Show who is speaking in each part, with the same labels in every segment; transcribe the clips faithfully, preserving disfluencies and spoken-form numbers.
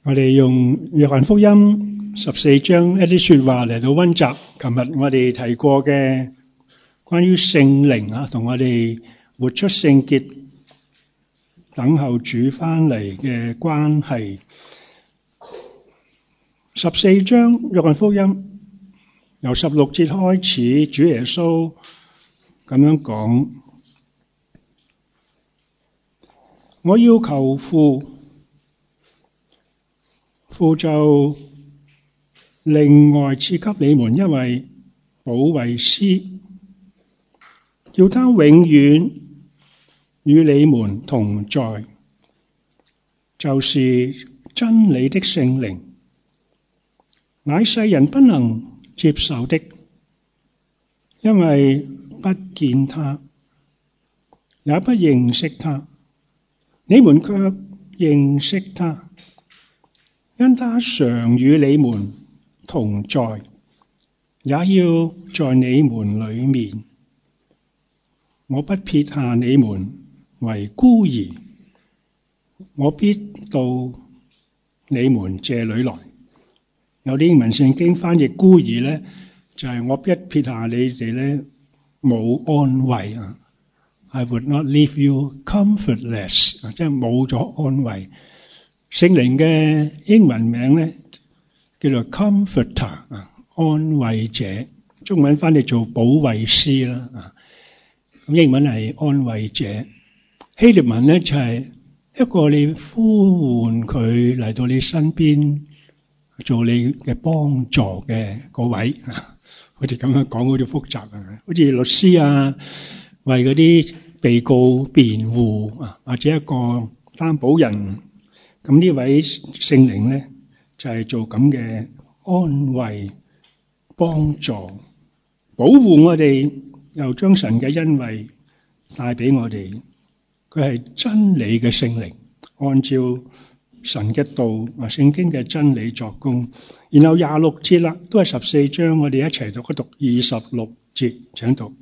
Speaker 1: 我哋用約翰福音十四章一啲說話嚟到溫習。琴日我哋提過嘅關於聖靈啊，同我哋活出聖潔、等候主翻嚟嘅關係。十四章約翰福音由十六節開始，主耶穌咁樣講：我要求父，父就另外賜給你們一位保惠師，叫他永遠與你們同在，就是真理的聖靈，乃世人不能接受的，因為不見他，也不認識他。你們卻認識他，因他常與你們同在，也要在你們裡面。我不撇下你們為孤兒，我必到你們這裡來。有啲英文聖經翻譯孤兒咧，就係、是、我一撇下你哋咧，冇安慰啊。I would not leave you comfortless， 即係冇咗安慰。聖靈嘅英文名咧叫做 Comforter 啊，安慰者。中文翻譯做保惠師啦啊。咁英文係安慰者。希臘文咧就係一個你呼喚佢嚟到你身邊做你嘅幫助嘅嗰位啊。好似咁樣講好似複雜啊，好似律師啊，為嗰啲被告辯護啊，或者一個擔保人。咁呢位聖靈咧就係做咁嘅安慰、幫助、保護我哋，又將神嘅恩惠帶俾我哋。佢係真理嘅聖靈，按照神嘅道啊，聖經嘅真理作工。然後廿六節啦，都係十四章，我哋一齊讀一讀二十六節，請讀。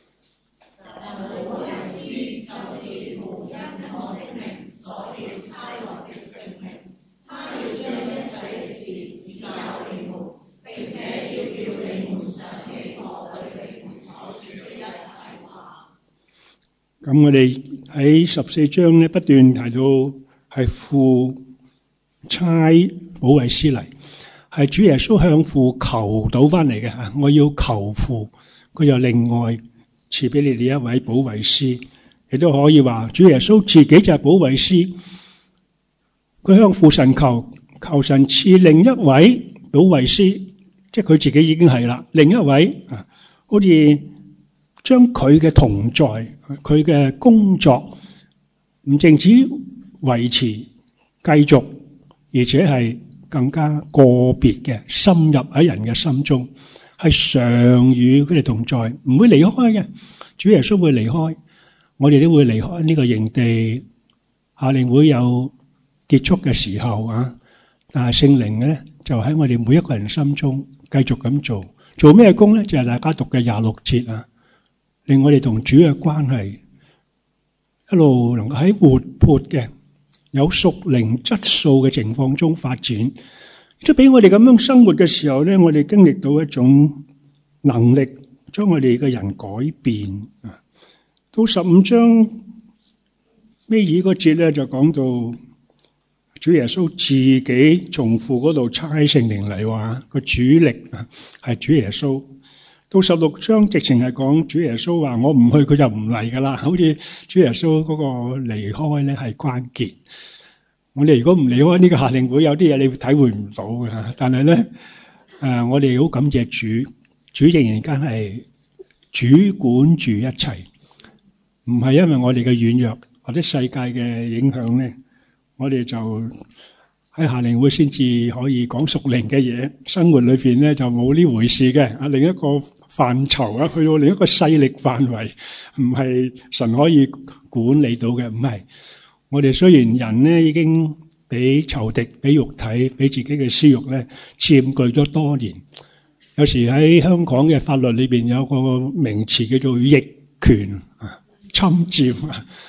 Speaker 1: 咁我哋喺十四章咧不斷提到係父差保惠師嚟，係主耶穌向父求到翻嚟嘅。我要求父，佢就另外賜俾你哋一位保惠師，亦都可以話主耶穌自己就係保惠師。佢向父神求，求神賜另一位保惠師，即係佢自己已經係啦，另一位啊，好似將佢嘅同在，佢嘅工作唔淨止維持、繼續，而且係更加個別嘅深入喺人嘅心中，係常與佢哋同在，唔會離開嘅。主耶穌會離開，我哋都會離開呢個營地，夏令會有結束嘅時候啊。但係聖靈咧就喺我哋每一個人心中繼續咁做，做咩工咧？就係大家讀嘅廿六節啊。令我哋同主嘅關係一路能夠喺活潑嘅有屬靈質素嘅情況中發展，即係俾我哋咁樣生活嘅時候咧，我哋經歷到一種能力，將我哋嘅人改變啊。到十五章尾二個節咧，就講到主耶穌自己從父嗰度差聖靈嚟，話個主力啊係主耶穌。到十六章直情係講主耶穌話我唔去佢就唔嚟噶啦，好似主耶穌嗰個離開咧係關鍵。我哋如果唔離開呢個夏令會，有啲嘢你會體會唔到嘅。但係咧誒，我哋好感謝主，主仍然間係主管住一切，唔係因為我哋嘅軟弱或者世界嘅影響咧，我哋就喺夏令會先至可以講屬靈嘅嘢，生活裏邊咧就冇呢回事嘅。啊，另一個範疇啊，去到另一個勢力範圍，唔係神可以管理到嘅。唔係，我哋雖然人咧已經俾仇敵、俾肉體、俾自己嘅私欲咧佔據咗多年。有時喺香港嘅法律裏邊有個名詞叫做逆權啊、侵佔啊。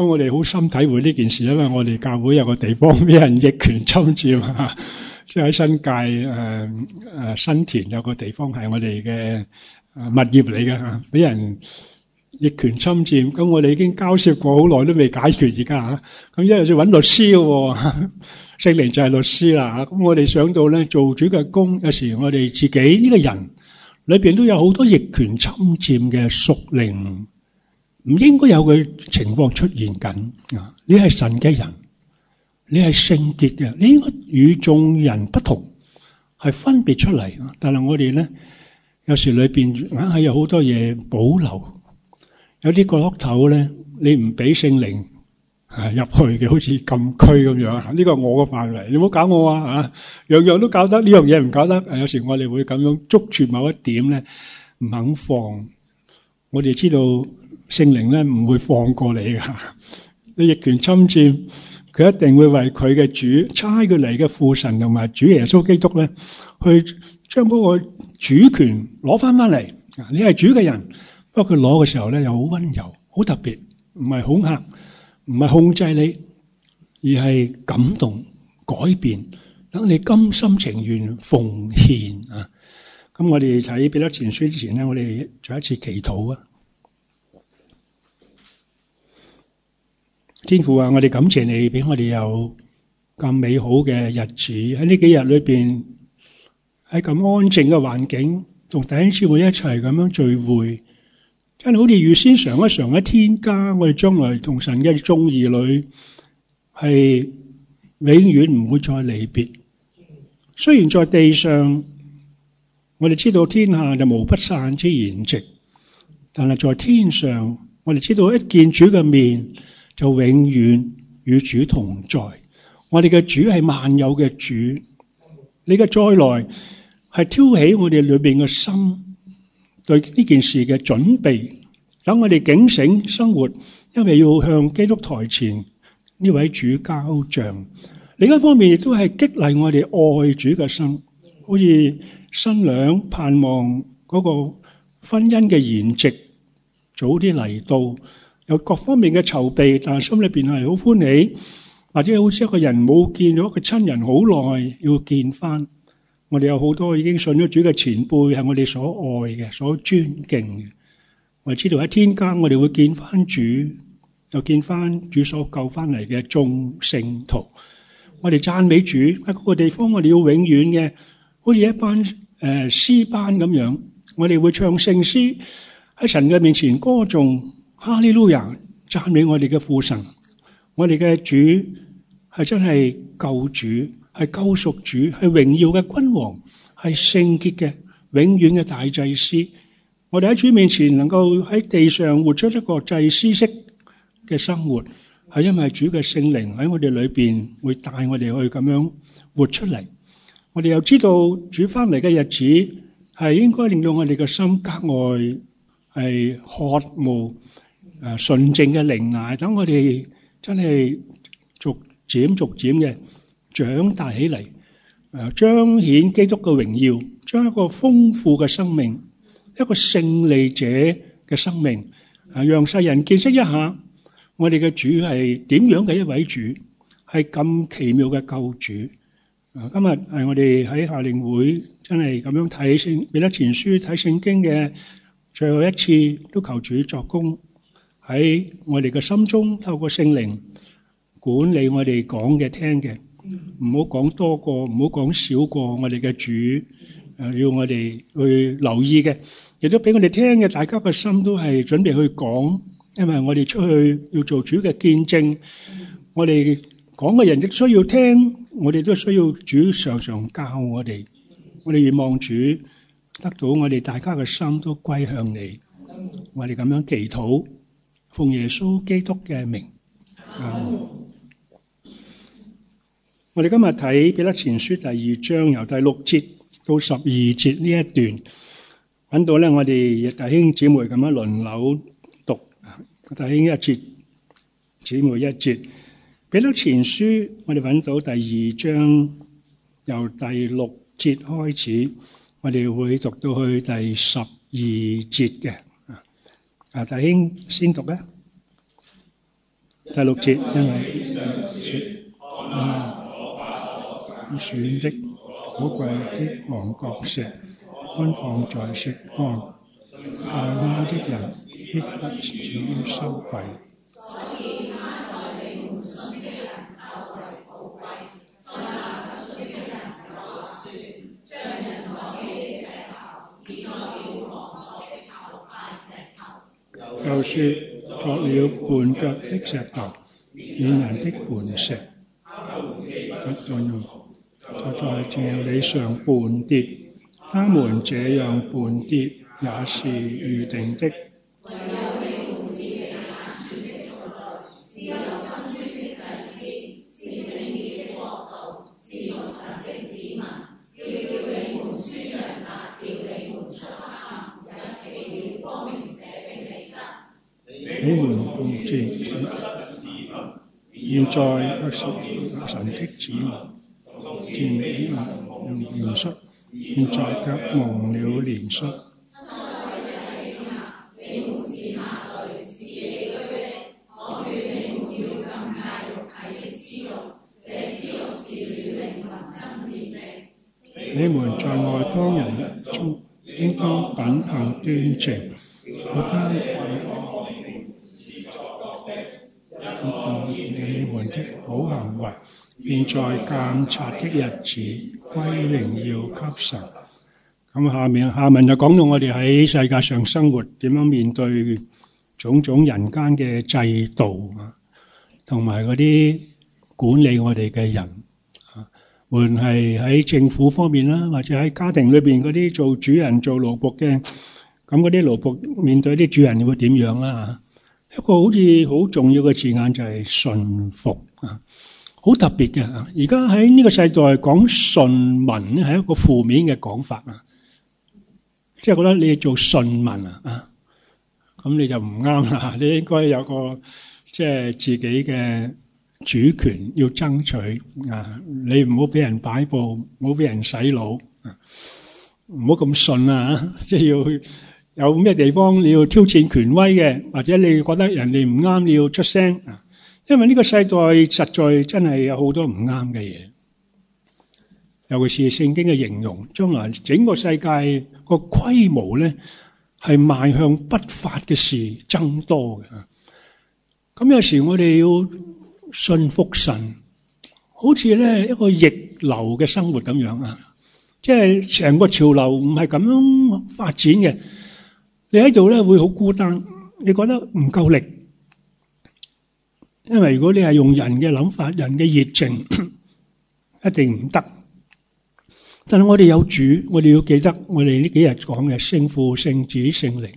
Speaker 1: 咁我哋好深體會呢件事，因為我哋教會有個地方俾人逆權侵佔啊，即係喺新界誒誒新田有個地方係我哋嘅物業嚟嘅嚇，俾人逆權侵佔。咁我哋已經交涉過好耐都未解決而家嚇。咁因為要揾律師嘅喎，聖靈就係律師啦嚇。咁我哋想到咧做主嘅工，有時我哋自己呢個人裏邊都有好多逆權侵佔嘅屬靈。唔應該有嘅情況出現緊啊！你係神嘅人，你係聖潔嘅，你應該與眾人不同，係分別出嚟。但係我哋咧，有時裏邊硬係有好多嘢保留，有啲角落頭咧，你唔俾聖靈啊入去嘅，好似禁區咁樣。呢個係我嘅範圍，你唔好搞我啊！啊，樣樣都搞得，呢樣嘢唔搞得。有時我哋會咁樣捉住某一點咧，唔肯放。我哋知道。聖靈咧唔會放過你噶，你逆權侵佔，佢一定會為佢嘅主差佢嚟嘅父神同埋主耶穌基督咧，去將嗰個主權攞翻翻嚟。你係主嘅人，不過佢攞嘅時候咧又好溫柔，好特別，唔係恐嚇，唔係控制你，而係感動、改變，等你甘心情願奉獻啊！咁我哋睇彼得前書之前咧，我哋做一次祈禱啊！天父啊，我哋感謝你俾我哋有咁美好嘅日子，喺呢幾日裏邊，喺咁安靜嘅環境，同弟兄姊妹一齊咁樣聚會，真係好似預先嘗一嘗喺天家，我哋將來同神嘅眾兒女係永遠唔會再離別。雖然在地上，我哋知道天下就無不散之筵席，但係在天上，我哋知道一見主嘅面，就永遠與主同在。我哋嘅主係萬有嘅主，你嘅再來係挑起我哋裏邊嘅心，對呢件事嘅準備，等我哋警醒生活，因為要向基督台前呢位主交賬。另一方面亦都係激勵我哋愛主嘅心，好似新娘盼望嗰個婚姻嘅筵席早啲嚟到。有各方面嘅籌備，但係心裏邊係好歡喜，或者好似一個人冇見咗一個親人好耐，要見翻。我哋有好多已經信咗主嘅前輩，係我哋所愛嘅、所尊敬嘅。我哋知道喺天家，我哋會見翻主，又見翻主所救翻嚟嘅眾聖徒。我哋讚美主喺嗰個地方，我哋要永遠嘅，好似一班誒詩班咁樣。我哋會唱聖詩喺神嘅面前歌頌。哈利路亞，讚美我哋嘅父神，我哋嘅主係真係救主，係救贖主，係榮耀嘅君王，係聖潔嘅永遠嘅大祭司。我哋喺主面前能夠喺地上活出一個祭司式嘅生活，係因為主嘅聖靈喺我哋裏邊會帶我哋去咁樣活出嚟。我哋又知道主翻嚟嘅日子係應該令到我哋嘅心格外係渴慕誒純正嘅靈奶，等我哋真係逐漸逐漸嘅長大起嚟，誒彰顯基督嘅榮耀，將一個豐富嘅生命，一個勝利者嘅生命，誒讓世人見識一下我哋嘅主係點樣嘅一位主，係咁奇妙嘅救主。誒今日係我哋喺夏令會真係咁樣睇聖彼得前書睇聖經嘅最後一次，都求主作工。喺我哋嘅心中，透過聖靈管理我哋講嘅聽嘅，唔好講多過，唔好講少過我哋嘅主，誒要我哋去留意嘅，亦都俾我哋聽嘅，大家嘅心都係準備去講，因為我哋出去要做主嘅見證，我哋講嘅人亦需要聽，我哋都需要主常常教我哋，我哋願望主得到我哋大家嘅心都歸向你，我哋咁樣祈禱。奉耶穌基督嘅名，嗯、我哋今日睇彼得前書第二章，由第六節到十二節呢一段，揾到咧，我哋弟兄姊妹咁樣輪流讀，弟兄一節，姊妹一節。彼得前書，我哋揾到第二章，由第六節開始，我哋會讀到去第十二節嘅。啊，弟兄先讀咧。 第六節，因為說啊，選的寶貴的房角石安放在錫安，靠他的人必不至於羞愧。又說作了絆腳的石頭，軟人的磐石，不斷用就在這裏上絆跌。他們這樣絆跌也是預定的。你們共戰，現在不是神的子民，戰用憐恤，現在卻蒙了憐恤。你們在外邦人中應當品行端正，不單你們的好行為，便在監察的日子歸榮耀給神。咁下面下文就講到我哋喺世界上生活點樣面對種種人間嘅制度啊，同埋嗰啲管理我哋嘅人啊，無論係喺政府方面啦，或者喺家庭裏邊嗰啲做主人做奴僕嘅，咁嗰啲奴僕面對啲主人會點樣啦？一個好似好重要嘅字眼就係順服啊，好特別嘅啊！而家喺呢個世代講順民咧，係一個負面嘅講法啊，即係覺得你做順民啊啊，咁你就唔啱啦！你應該有個即係自己嘅主權要爭取啊！你唔好俾人擺布，唔好俾人洗腦啊！唔好咁順啊！即係要。有咩地方你要挑戰權威嘅，或者你覺得人哋唔啱，你要出聲啊！因為呢個世代實在真係有好多唔啱嘅嘢，尤其是聖經嘅形容，將來整個世界個規模咧係邁向不法嘅事增多嘅。咁有時我哋要信服神，好似咧一個逆流嘅生活咁樣啊！即係成個潮流唔係咁樣發展嘅。你喺度咧會好孤單，你覺得唔夠力，因為如果你係用人嘅諗法、人嘅熱情，一定唔得。但係我哋有主，我哋要記得我哋呢幾日講嘅聖父、聖子、聖靈，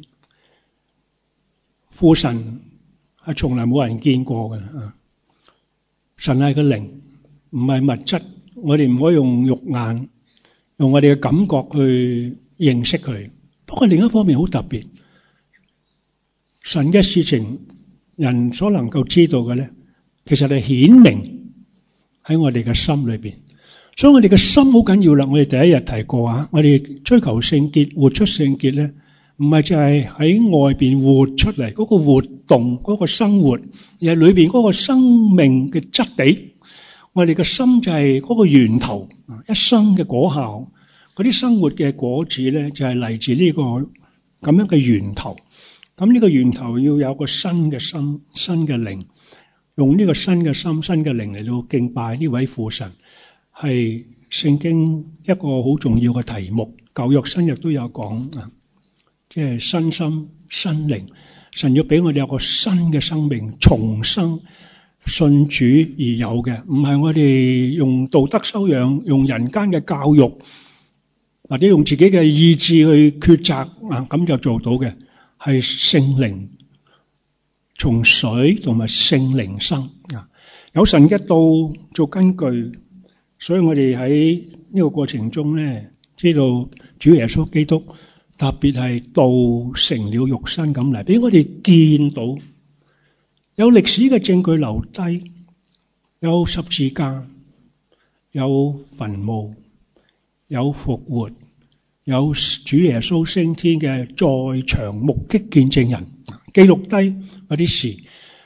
Speaker 1: 父神係從來冇人見過嘅。神係個靈，唔係物質，我哋唔可以用肉眼、用我哋嘅感覺去認識佢。不過另一方面好特別，神嘅事情人所能夠知道嘅咧，其實係顯明喺我哋嘅心裏邊。所以我哋嘅心好緊要啦。我哋第一日提過啊，我哋追求聖潔、活出聖潔咧，唔係就係喺外邊活出嚟嗰個活動、嗰個生活，而係裏邊嗰個生命嘅質地。我哋嘅心就係嗰個源頭，一生嘅果效。嗰啲生活嘅果子咧，就係嚟自呢個咁樣嘅源頭。咁呢個源頭要有個新嘅心、新嘅靈，用呢個新嘅心、新嘅靈嚟到敬拜呢位父神，係聖經一個好重要嘅題目。舊約新約都有講啊，即係新心、新靈。神要俾我哋有個新嘅生命，重生，信主而有嘅，唔係我哋用道德修養、用人間嘅教育。或者用自己嘅意志去抉擇啊，咁就做到嘅，係聖靈從水同埋聖靈生啊，有神嘅道做根據，所以我哋喺呢個過程中咧，知道主耶穌基督特別係道成了肉身咁嚟，俾我哋見到有歷史嘅證據留低，有十字架，有墳墓。有復活，有主耶穌升天嘅在場目擊見證人，記錄低嗰啲事，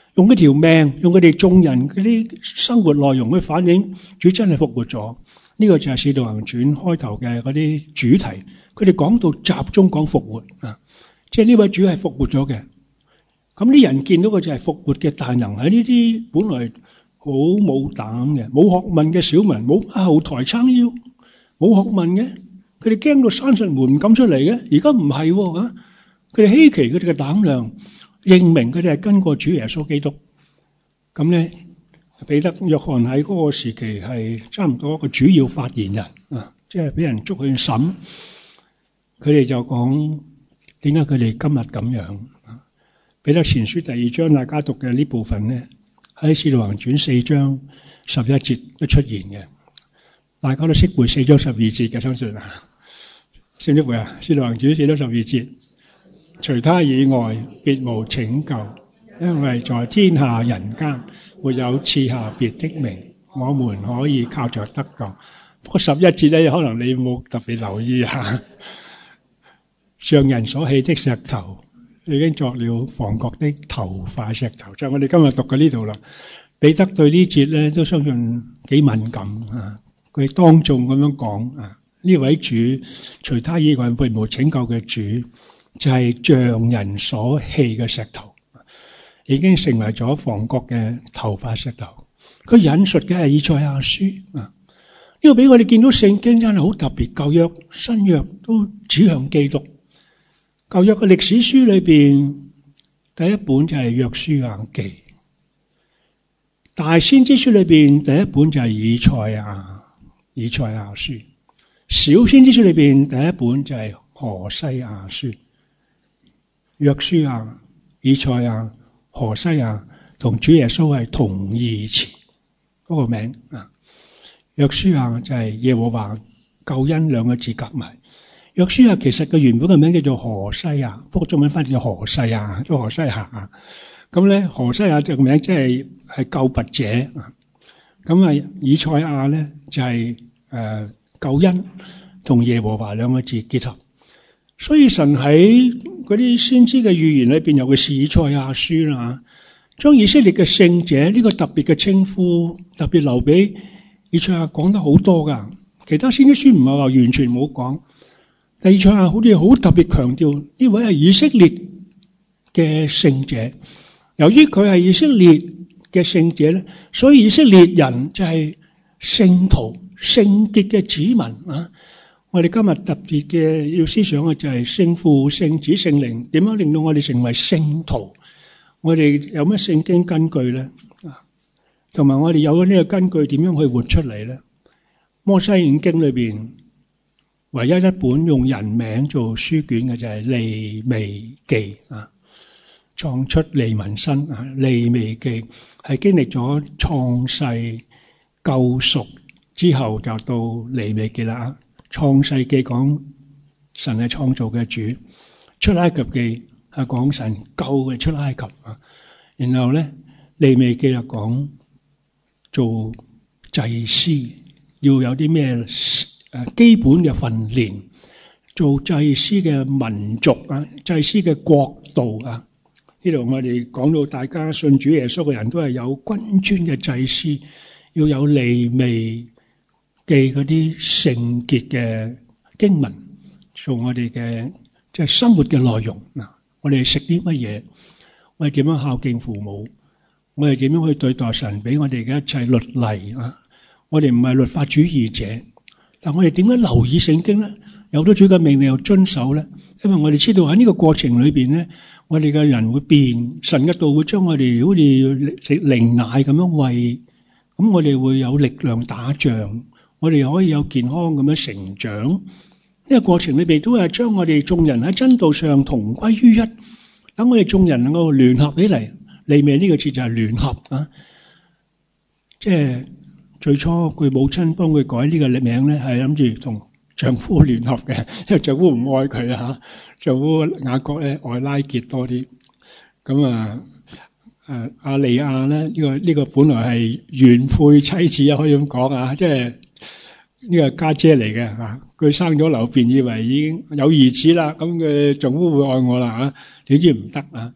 Speaker 1: 用佢條命，用佢哋眾人嗰啲生活內容去反映主真係復活咗。呢、這個就係《使徒行傳》開頭嘅嗰啲主題。佢哋講到集中講復活啊，即係呢位主係復活咗嘅。咁啲人見到嘅就係復活嘅大能，喺呢啲本來好冇膽嘅、冇學問嘅小民，冇後台撐腰，冇學問嘅，佢哋驚到閂實門唔敢出嚟嘅。而家唔係喎，佢哋稀奇佢哋嘅膽量，認明佢哋係跟過主耶穌基督。咁咧，彼得、約翰喺嗰個時期係差唔多一個主要發言人啊，即係俾人捉去審。佢哋就講點解佢哋今日咁樣？彼得前書第二章大家讀嘅呢部分咧，喺《使徒行傳》四章十一節都出現嘅。大家都識背四章十二節嘅，相信啊，識唔識背啊？《使徒行傳》四章十二節，除他以外，別無拯救，因為在天下人間沒有賜下別的名，我們可以靠着得救。不過十一節咧，可能你冇特別留意下。像人所棄的石頭，已經作了房角的頭塊石頭。就係我哋今日讀嘅呢度啦。彼得對呢節咧都相信幾敏感啊！佢當眾咁樣講啊，呢位主除他以外別無拯救嘅主，就係像人所棄嘅石頭，已經成為咗房角嘅頭塊石頭。佢引述嘅係以賽亞書啊，呢個俾我哋見到聖經真係好特別，舊約新約都指向基督。舊約嘅歷史書裏邊，第一本就係約書亞記；大先知書裏邊，第一本就係以賽亞以賽亞書；小先知書裏邊，第一本就係何西亞書。約書亞、以賽亞、何西亞同主耶穌係同義詞嗰個名啊。約書亞就係耶和華救恩兩個字夾埋。約書亞其實個原本嘅名叫做何西亞，不過中文翻譯叫何西亞，做何西亞啊。咁咧，何西亞就個名即係係救拔者啊。咁啊，以賽亞咧就係誒救恩同耶和華兩個字結合。所以神喺嗰啲先知嘅預言裏邊，尤其是以賽亞書啦，將以色列嘅聖者呢個特別嘅稱呼，特別留俾以賽亞講得好多噶。其他先知書唔係話完全冇講。第二賽亞好似好特別強調呢位係以色列嘅聖者，由於佢係以色列嘅聖者咧，所以以色列人就係聖徒、聖潔嘅子民啊！我哋今日特別嘅要思想嘅就係聖父、聖子、聖靈點樣令到我哋成為聖徒？我哋有咩聖經根據咧？啊，同埋我哋有咗呢個根據，點樣去活出嚟咧？摩西五經裏邊，唯一一本用人名做書卷嘅就係利未記啊，創出利民申啊，利未記係經歷咗創世救贖之後就到利未記啦。創世記講神係創造嘅主，出埃及記係講神救嘅出埃及啊，然後咧利未記就講做祭司要有啲咩誒基本嘅訓練，做祭司嘅民族啊，祭司嘅國度啊，呢度我哋講到大家信主耶穌嘅人都係有君尊嘅祭司，要有利未記嗰啲聖潔嘅經文，做我哋嘅即係生活嘅內容嗱。我哋食啲乜嘢？我哋點樣孝敬父母？我哋點樣去對待神俾我哋嘅一切律例啊？我哋唔係律法主義者，但我哋點解留意聖經咧？有咗主嘅命令又遵守咧？因為我哋知道喺呢個過程裏邊咧，我哋嘅人會變，神嘅道會將我哋好似食靈奶咁樣餵，咁我哋會有力量打仗，我哋可以有健康咁樣成長。呢個過程裏邊都係將我哋眾人喺真道上同歸於一，等我哋眾人能夠聯合起嚟。利未呢個字就係聯合啊，即係最初佢母親幫佢改呢個名咧，係諗住同丈夫聯合嘅，因為丈夫唔愛佢啊，丈夫雅各咧愛拉結多啲。咁啊，誒阿利亞咧呢個呢個本來係原配妻子啊，可以咁講啊，即係呢個家姐嚟嘅嚇。佢生咗流便，以為已經有兒子啦，咁佢丈夫會愛我啦嚇，點知唔得啊！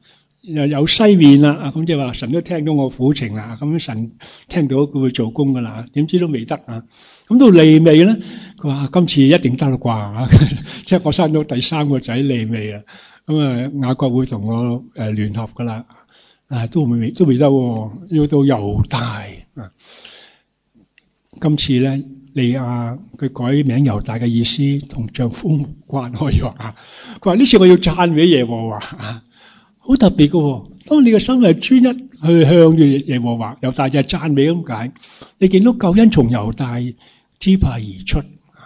Speaker 1: 又有西面啦，啊咁即係話神都聽到我苦情啦，咁神聽到佢會做工噶啦，點知都未得啊！咁到利未咧，佢話今次一定得啦啩，即係我生咗第三個仔利未啦，咁啊雅各會同我誒聯合噶啦，啊都未都未得，要到猶大啊！今次咧，利亞佢改名猶大嘅意思同丈夫無關，可以話啊，佢話呢次我要讚美耶和華啊！好特別嘅，當你嘅心係專一去向住耶和華，猶大就係讚美咁解。你見到救恩從猶大支派而出，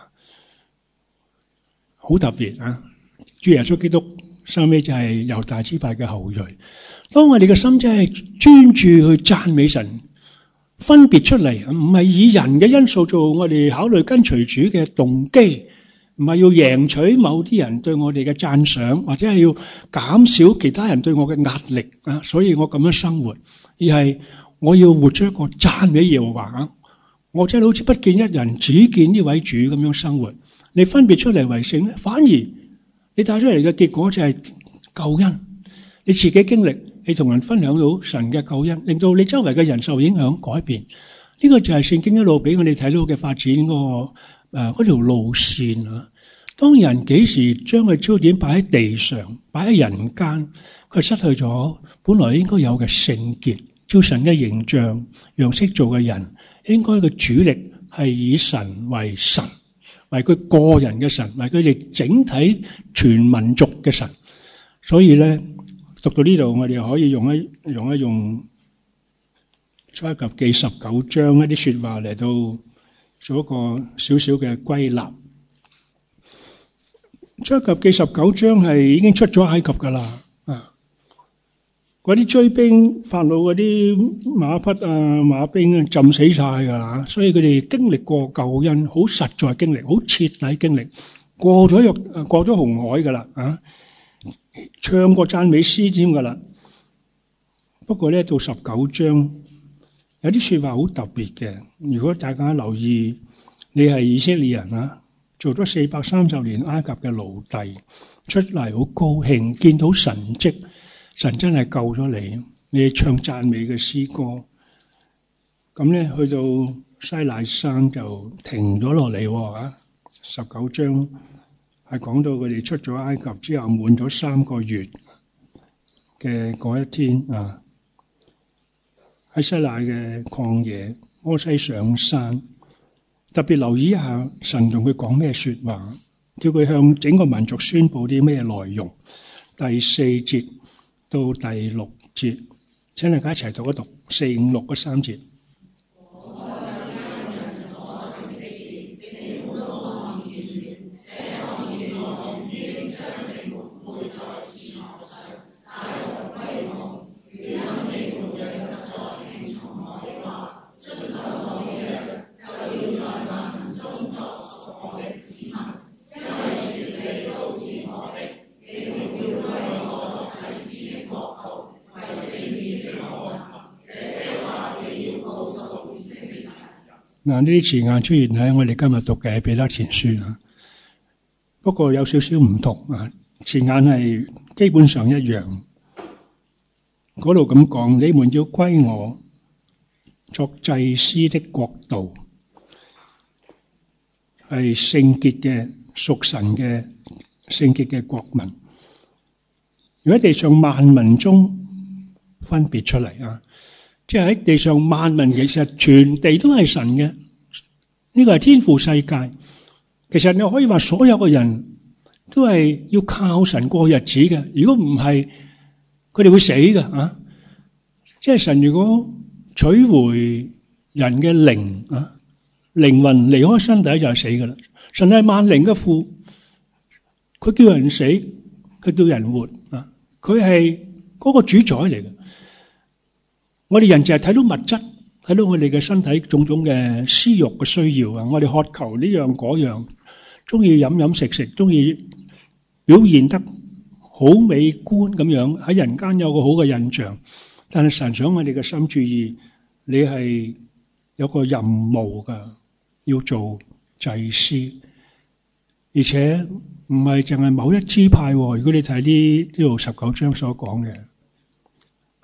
Speaker 1: 好特別啊！主耶穌基督收尾就係猶大支派嘅後裔。當我哋嘅心真係專注去讚美神，分別出嚟，唔係以人嘅因素做我哋考慮跟隨主嘅動機。唔係要贏取某啲人對我哋嘅讚賞，或者係要減少其他人對我嘅壓力啊！所以我咁樣生活，而係我要活出一個讚美耶和華啊！我真係好似不見一人，只見呢位主咁樣生活。你分別出嚟為聖咧，反而你帶出嚟嘅結果就係救恩。你自己經歷，你同人分享到神嘅救恩，令到你周圍嘅人受影響改變。呢個就係聖經一路俾我哋睇到嘅發展嗰個。誒，嗰條路線啊！當人幾時將佢焦點擺喺地上，擺喺人間，佢失去咗本來應該有嘅聖潔，照神嘅形象樣式做嘅人，應該嘅主力係以神為神，為佢個人嘅神，為佢哋整體全民族嘅神。所以咧，讀到呢度，我哋可以用一用一用出埃及記十九章一啲說話嚟到。做一個少少嘅歸納。出埃及記十九章係已經出咗埃及噶啦，啊，嗰啲追兵法老嗰啲馬匹啊馬兵啊浸死晒噶啦，所以佢哋經歷過救恩，好實在經歷，好徹底經歷，過咗約過咗紅海噶啦，啊，唱過讚美詩添噶啦。不過咧到十九章。有啲說話好特別嘅，如果大家留意，你係以色列人啊，做咗四百三十年埃及嘅奴隸，出嚟好高興，見到神蹟，神真係救咗你，你唱讚美嘅詩歌，咁咧去到西奈山就停咗落嚟啊！十九章係講到佢哋出咗埃及之後滿咗三個月嘅嗰一天啊。喺西奈嘅曠野，摩西上山，特別留意一下神同佢講咩說話，叫佢向整個民族宣布啲咩內容。第四節到第六節，請大家一齊讀一讀四五六嗰三節。嗱，呢啲詞眼出現喺我哋今日讀嘅彼得前書啊，不過有少少唔同啊，詞眼係基本上一樣。嗰度咁講，你們要歸我作祭司的國度，係聖潔嘅屬神嘅聖潔嘅國民。如果喺地上萬民中分別出嚟啊！即係喺地上萬民，其實全地都係神嘅，呢個係天父世界。其實你可以話所有嘅人都係要靠神過日子嘅。如果唔係，佢哋會死嘅啊！即係神如果取回人嘅靈啊，靈魂離開身體就係死噶啦。神係萬靈嘅父，佢叫人死，佢叫人活啊！佢係嗰個主宰嚟嘅。我哋人就係睇到物質，睇到我哋嘅身體種種嘅私欲嘅需要啊！我哋渴求呢樣嗰樣，中意飲飲食食，中意表現得好美觀咁樣，喺人間有個好嘅印象。但係神想我哋嘅心注意，你係有個任務噶，要做祭司，而且唔係淨係某一支派。如果你睇呢呢度十九章所講嘅。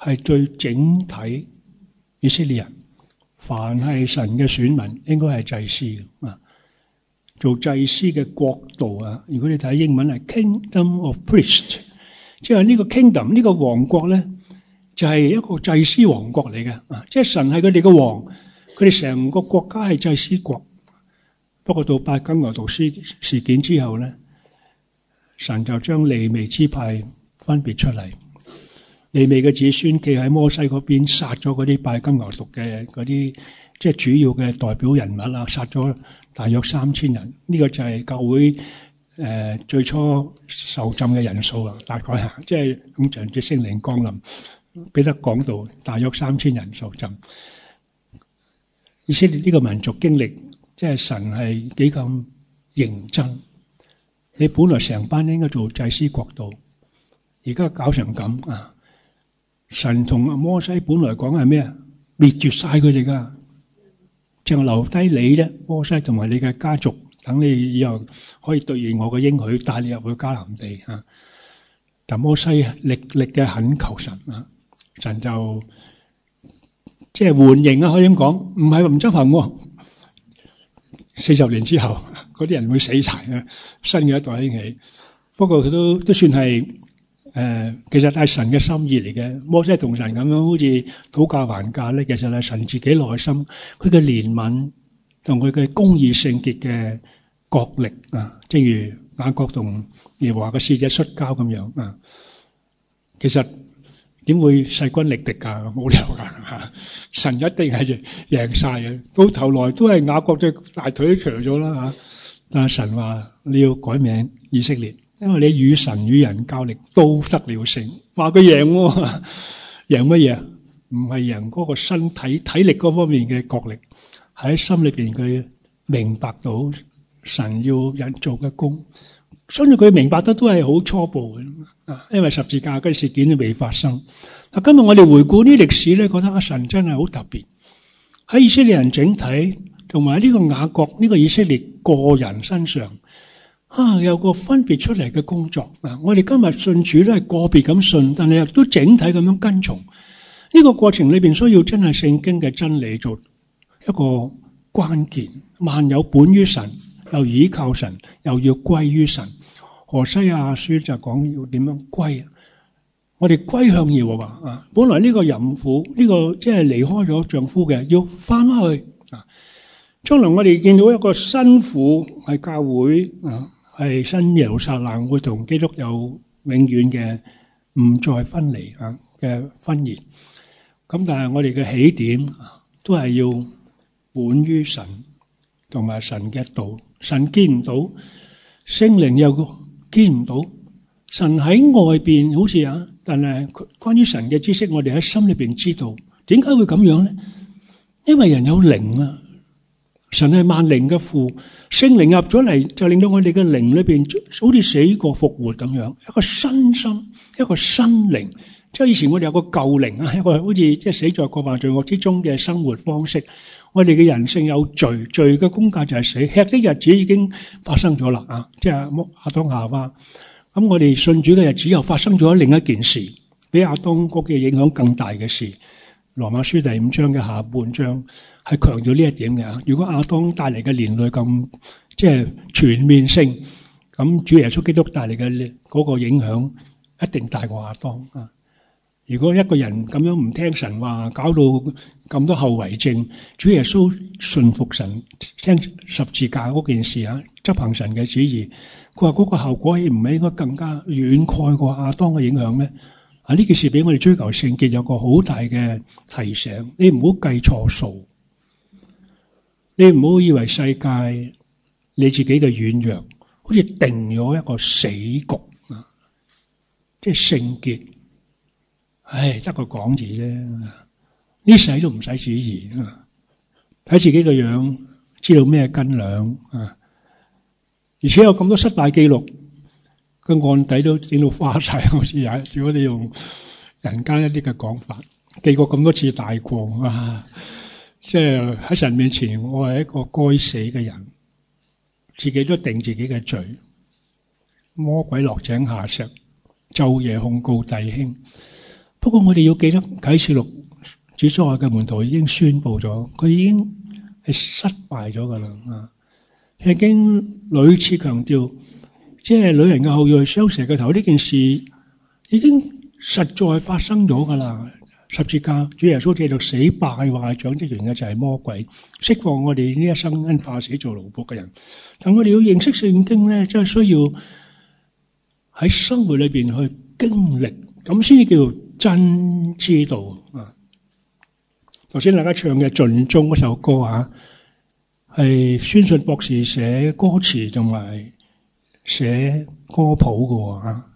Speaker 1: 係最整體以色列人，凡係神嘅選民，應該係祭司啊。做祭司嘅國度啊，如果你睇英文係 Kingdom of Priests， 即係呢個 Kingdom 呢個王國咧，就係一個祭司王國嚟嘅啊！即係神係佢哋嘅王，佢哋成個國家係祭司國。不過到拜金牛犢事事件之後咧，神就將利未支派分別出嚟，利未嘅子孫企喺摩西嗰邊，殺咗嗰啲拜金牛犢嘅嗰啲即係主要嘅代表人物啦，殺咗大約三千人。呢、這個就係教會誒、呃、最初受浸嘅人數啊，大概嚇，即係咁長住聖靈降臨。彼得講到大約三千人受浸。以色列呢個民族經歷，即係神係幾咁認真。你本來成班應該做祭司國度，而家搞成咁啊！神同阿摩西本來講係咩啊？滅絕晒佢哋噶，淨係留低你啫，摩西同埋你嘅家族，等你以後可以兌現我嘅應許，帶你入去迦南地啊！但摩西力力嘅懇求神啊！神就即係緩刑啊，可以咁講，唔係唔執行喎。四十年之後，嗰啲人會死晒啊，新嘅一代興起。不過佢都都算係誒、呃，其實係神嘅心意嚟嘅。摩西同神咁樣，好似討價還價咧，其實係神自己內心佢嘅憐憫同佢嘅公義聖潔嘅角力啊。正如雅各同耶和華嘅使者摔跤咁樣啊，其實。點會勢均力敵噶？冇理由噶！神一定係贏晒嘅，到頭來都係雅各隻大腿長咗啦吓。但係神話你要改名以色列，因為你與神與人較力都得了勝。話佢贏喎，贏乜嘢？唔係贏嗰個身體體力嗰方面嘅角力，喺心裏邊佢明白到神要人做嘅工。所以佢明白得都係好初步嘅，啊，因為十字架嘅事件都未發生。嗱，今日我哋回顧呢歷史咧，覺得阿神真係好特別。喺以色列人整體同埋呢個雅各呢個以色列個人身上，啊，有個分別出嚟嘅工作。啊，我哋今日信主都係個別咁信，但係又都整體咁樣跟從。呢個過程裏邊需要真係聖經嘅真理做一個關鍵。萬有本於神。又倚靠神，又要歸於神。何西阿書就講要點樣歸？我哋歸向耶和華啊！本來呢個淫婦，呢、這個即係離開咗丈夫嘅，要翻去啊！將來我哋見到一個新婦喺教會啊，係新耶路撒冷會同基督有永遠嘅唔再分離啊嘅婚宴。咁但係我哋嘅起點都係要本於神，同埋神嘅道。神見唔到，聖靈又見唔到。神喺外邊好似啊，但係關於神嘅知識，我哋喺心裏邊知道。點解會咁樣咧？因為人有靈啊，神係萬靈嘅父，聖靈入咗嚟就令到我哋嘅靈裏邊好似死過復活咁樣，一個新心，一個新靈。即係以前我哋有個舊靈啊，一個好似即係死在過犯罪惡之中嘅生活方式。我哋嘅人性有罪，罪嘅工價就係死，吃的日子已經發生咗啦啊！即係亞當夏娃。咁我哋信主嘅日子又發生咗另一件事，比亞當嗰嘅影響更大嘅事。羅馬書第五章嘅下半章係強調呢一點嘅。如果亞當帶嚟嘅連累咁即係全面性，咁主耶穌基督帶嚟嘅嗰個影響一定大過亞當啊！如果一個人咁樣唔聽神話，搞到咁多後遺症，主耶穌順服神，聽十字架嗰件事啊，執行神嘅旨意，佢話嗰個效果豈唔係應該更加遠蓋過亞當嘅影響咩？啊，呢件事俾我哋追求聖潔有個好大嘅提醒，你唔好計錯數，你唔好以為世界你自己嘅軟弱，好似定咗一個死局啊，即係聖潔。唉，得個講字啫，呢世都唔使旨意啊！睇自己個樣，知道咩斤兩啊！而且有咁多失敗記錄，個案底都整到花晒，好似有。如果你用人間一啲嘅講法，記過咁多次大過啊！即係喺神面前，我係一個該死嘅人，自己都定自己嘅罪，魔鬼落井下石，晝夜控告弟兄。 不過我哋要記得啟示錄主所愛嘅門徒已經宣布咗，佢已經係失敗咗噶啦啊！聖經屢次強調，即係女人嘅後裔傷蛇嘅頭呢件事已經實在發生咗噶啦。十字架，主耶穌借着死敗壞長職員嘅就係魔鬼，釋放我哋呢一生因怕死做奴僕嘅人。但我哋要認識聖經咧，真係需要喺生活裏邊去經歷，咁先至叫做真知道啊！頭先大家唱嘅《盡忠》嗰首歌啊，係宣信博士寫歌詞同埋寫歌譜嘅啊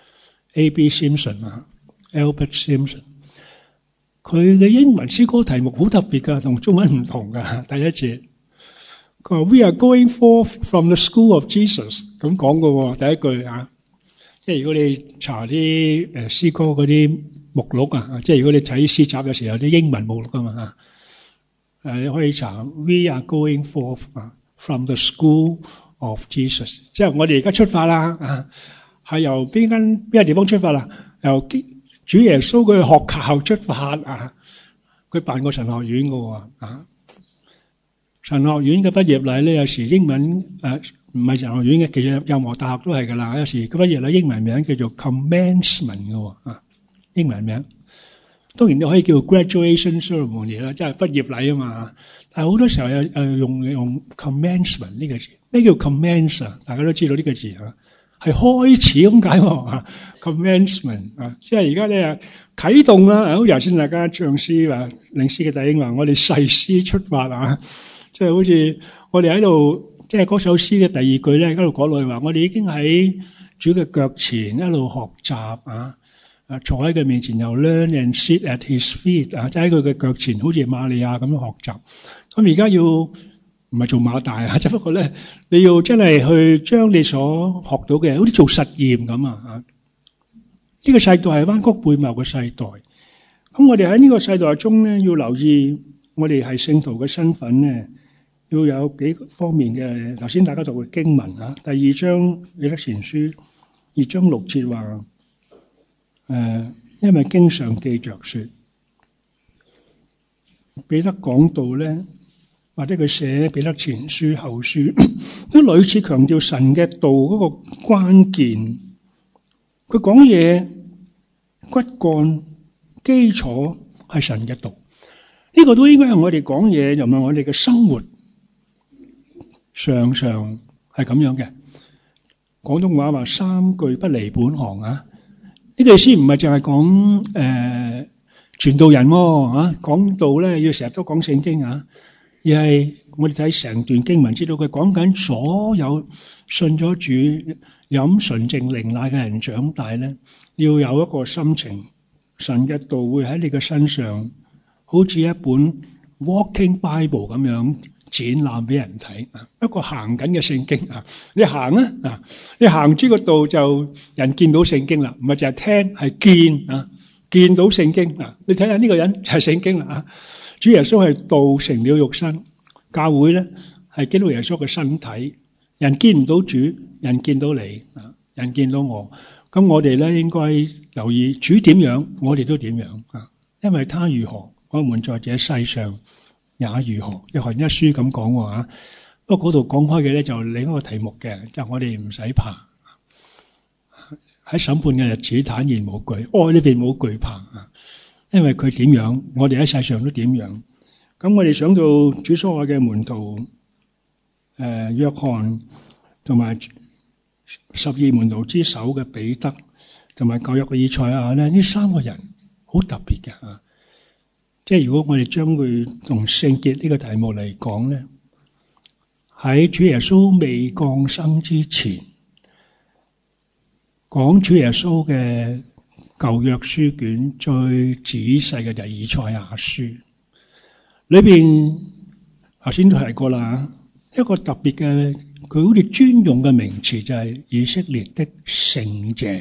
Speaker 1: ，A B Simpson 啊 ，Albert Simpson。佢嘅英文詩歌題目好特別噶，同中文唔同噶。第一節，佢話 We are going forth from the school of Jesus， 咁講嘅第一句啊。即係如果你查啲誒詩歌嗰啲目錄啊，即係如果你睇詩集有時有啲英文目錄噶嘛嚇，誒你可以查 We are going forth 啊 from the school of Jesus， 即係我哋而家出發啦啊，係由邊間邊個地方出發啦？由主耶穌佢學校出發啊！佢辦過神學院嘅喎啊！神學院嘅畢業禮咧，有時英文誒唔係神學院嘅，其實任何大學都係噶啦。有時佢畢業禮英文名叫做 commencement 嘅喎啊，英文名當然你可以叫 graduation ceremony 啦，即係畢業禮啊嘛。但係好多時候有誒用用 commencement 呢個字，咩叫 commence 啊？大家都知道呢個字啊。係開始咁解喎 ，commencement 啊，即係而家咧啟動啦。好似頭先大家唱詩話，領詩嘅弟兄話，我哋誓師出發啊，即係好似我哋喺度，即係嗰首詩嘅第二句咧，喺度講落去話，我哋已經喺主嘅腳前一路學習啊，啊坐喺佢面前又 learn and sit at his feet 啊，即係喺佢嘅腳前，好似瑪利亞咁樣學習。咁而家要。唔係做馬大啊，只不過咧，你要真係去將你所學到嘅，好似做實驗咁啊！啊，呢個世代係彎曲背謬嘅世代。咁我哋喺呢個世代中咧，要留意我哋係聖徒嘅身份咧，要有幾方面嘅。頭先大家讀嘅經文啊，第二章彼得前書二章六節話，誒、呃，因為經上記着說，彼得講道咧。或者佢寫彼得前書後書，都屢次強調神嘅道嗰個關鍵。佢講嘢骨幹基礎係神嘅道，呢、這個都應該係我哋講嘢，又唔係我哋嘅生活，常常係咁樣嘅。廣東話話三句不離本行啊，呢個意思唔係淨係講誒傳道人喎啊，講道咧要成日都講聖經啊。而係我哋睇成段經文，知道佢講緊所有信咗主、飲純淨靈奶嘅人長大咧，要有一個心情，神嘅道會喺你嘅身上，好似一本 Walking Bible 咁樣展覽俾人睇啊！一個行緊嘅聖經啊，你行啊啊！你行出個道就人見到聖經啦，唔係淨係聽，係見啊！見到聖經啊！你睇下呢個人就係聖經啦啊！主耶穌係道成了肉身，教會咧係基督耶穌嘅身體。人見唔到主，人見到你啊，人見到我。咁我哋咧應該留意主點樣，我哋都點樣啊。因為他如何，我們在這世上也如何。約翰一書咁講喎。不過嗰度講開嘅咧就另一個題目嘅，就我哋唔使怕。喺審判嘅日子坦然無懼，愛呢邊冇懼怕啊。因為佢點樣，我哋喺世上都點樣。咁我哋想到主所愛嘅門徒，誒、呃、約翰同埋十二門徒之首嘅彼得，同埋舊約嘅以賽亞咧，呢三個人好特別嘅啊！即係如果我哋將佢同聖潔呢個題目嚟講咧，喺主耶穌未降生之前，講主耶穌嘅舊約書卷最仔細嘅就係以賽亞書，裏邊頭先都提過啦，一個特別嘅佢好似專用嘅名詞就係以色列的聖者，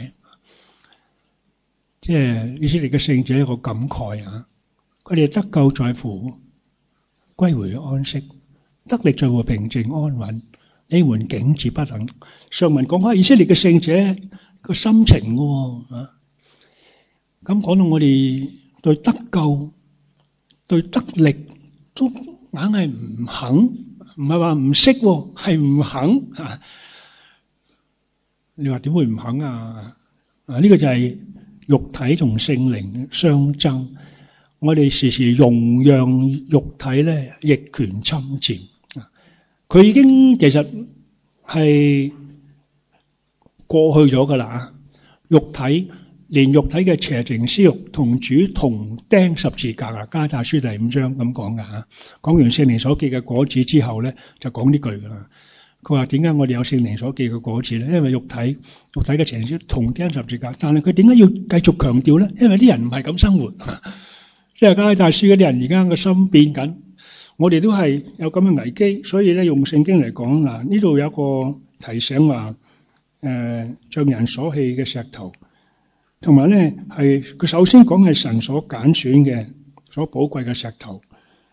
Speaker 1: 即係以色列嘅聖者一個感慨啊！佢哋得救在乎歸回安息，得力在乎平靜安穩，你們竟自不等。上文講開以色列嘅聖者個心情喎啊！ 咁講到我哋對得救、對得力都硬係唔肯，唔係話唔識，係唔肯啊！你話點會唔肯啊？啊，呢個就係肉體同聖靈相爭，我哋時時容讓肉體咧逆權侵佔。佢已經其實係過去咗噶啦，肉體連肉體嘅邪情私欲同主同釘十字架啊！加拉太書第五章咁講噶吓，講完聖靈所結嘅果子之後咧，就講呢句噶啦。佢話點解我哋有聖靈所結嘅果子咧？因為肉體肉體嘅邪情私欲同釘十字架，但係佢點解要繼續強調咧？因為啲人唔係咁生活，即係加拉太書嗰啲人而家個心變緊。我哋都係有咁嘅危機，所以咧用聖經嚟講嗱，呢度有一個提醒話，誒、呃，像人所棄嘅石頭，同埋咧係佢首先講係神所揀選嘅、所寶貴嘅石頭。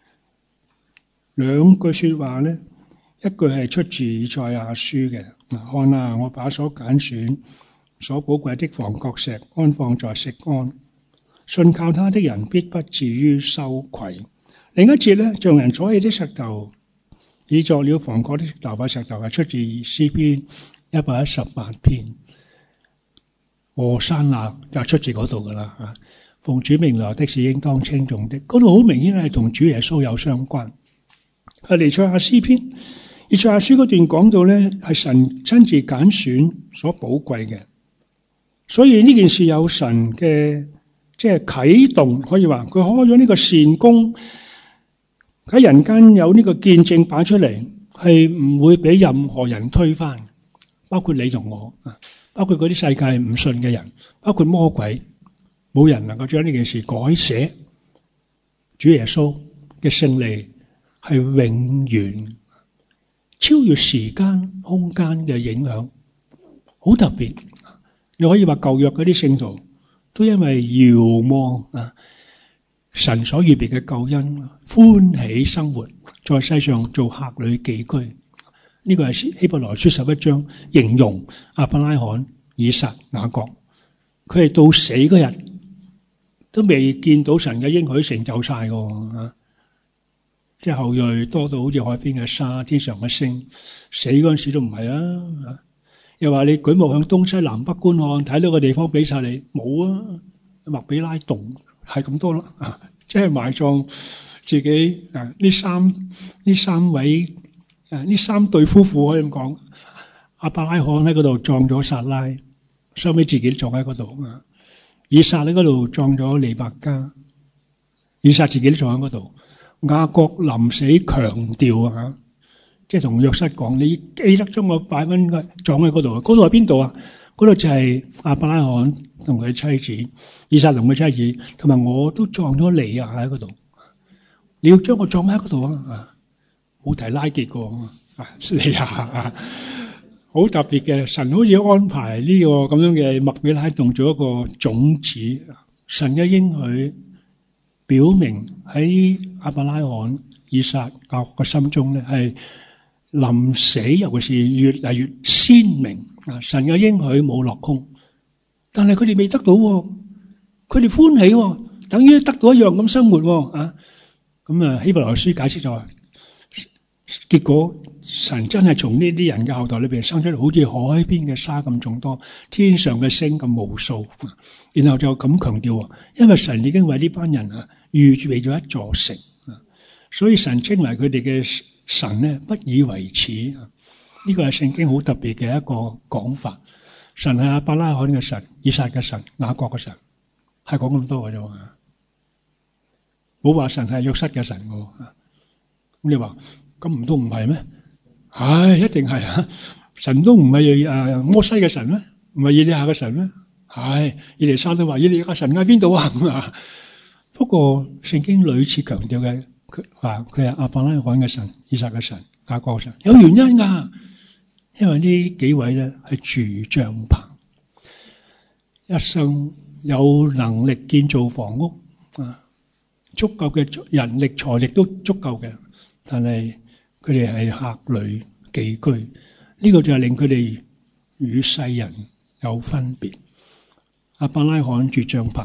Speaker 1: 兩句說話咧，一句係出自以賽亞書嘅，嗱，看啊，我把所揀選、所寶貴的房角石安放在錫安，信靠他的人必不至於羞愧。另一節咧，像人所棄的石頭，已作了房角的石頭，塊石頭係出自詩篇一百一十八篇。和散那就出自嗰度噶啦吓，奉主名來的是應當稱頌的。嗰度好明顯係同主耶穌有相關。係彌賽亞詩篇，彌賽亞書嗰段講到咧，係神親自揀選所寶貴嘅，所以呢件事有神嘅即係啟動，可以話佢開咗呢個善功。喺人間有呢個見證擺出嚟，係唔會俾任何人推翻，包括你同我啊，包括嗰啲世界唔信嘅人，包括魔鬼，冇人能夠將呢件事改寫。主耶穌嘅勝利係永遠超越時間空間嘅影響，好特別。你可以話舊約嗰啲聖徒都因為遙望啊神所預備嘅救恩，歡喜生活，在世上做客旅寄居。呢個係希伯來書十一章形容亞伯拉罕、以撒、雅各，佢係到死嗰日都未見到神嘅應許成就晒嘅，即係後裔多到好似海邊嘅沙、天上嘅星。死嗰陣時都唔係啊！又話你舉目向東西南北觀看，睇到個地方俾晒你，冇啊！麥比拉洞。係咁多啦，啊，即係埋葬自己啊！呢三呢三位啊，呢三對夫婦可以咁講，亞伯拉罕喺嗰度葬咗撒拉，收尾自己葬喺嗰度啊。以撒喺嗰度葬咗利百加，以撒自己都葬喺嗰度。雅各臨死強調啊，即係同約瑟講：你記得將我擺翻葬喺嗰度。嗰度係邊度啊？嗰度就係亞伯拉罕同佢妻子，以撒同佢妻子，同埋我都葬咗利亞喺嗰度。你要將我葬喺嗰度啊？冇提拉結過啊，利亞啊，好特別嘅。神好似安排呢個咁樣嘅麥比拉洞做一個種子。神嘅應許表明喺亞伯拉罕、以撒、雅各嘅心中咧，係臨死尤其是越嚟越鮮明。啊！神嘅應許冇落空，但係佢哋未得到，佢哋歡喜，等於得到一樣咁生活啊！咁啊，希伯來書解釋就話，結果神真係從呢啲人嘅後代裏邊生出嚟，好似海邊嘅沙咁眾多，天上嘅星咁無數。然後就咁強調，因為神已經為呢班人啊預備咗一座城啊，所以神稱為佢哋嘅神咧，不以為恥。呢個係聖經好特別嘅一個講法。神係亞伯拉罕嘅神、以撒嘅神、雅各嘅神，係講咁多嘅啫。冇話神係約瑟嘅神嘅。咁你話咁唔通唔係咩？唉，一定係啊！神都唔係誒摩西嘅神咩？唔係以利亞嘅神咩？唉，以利沙都話以利亞嘅神喺邊度啊？不過聖經屢次強調嘅，佢話佢係亞伯拉罕嘅神、以撒嘅神、雅各嘅神，有原因噶。因為呢幾位咧係住帳篷，一生有能力建造房屋啊，足夠嘅人力財力都足夠嘅，但係佢哋係客旅寄居，呢、這個就係令佢哋與世人有分別。亞伯拉罕住帳篷，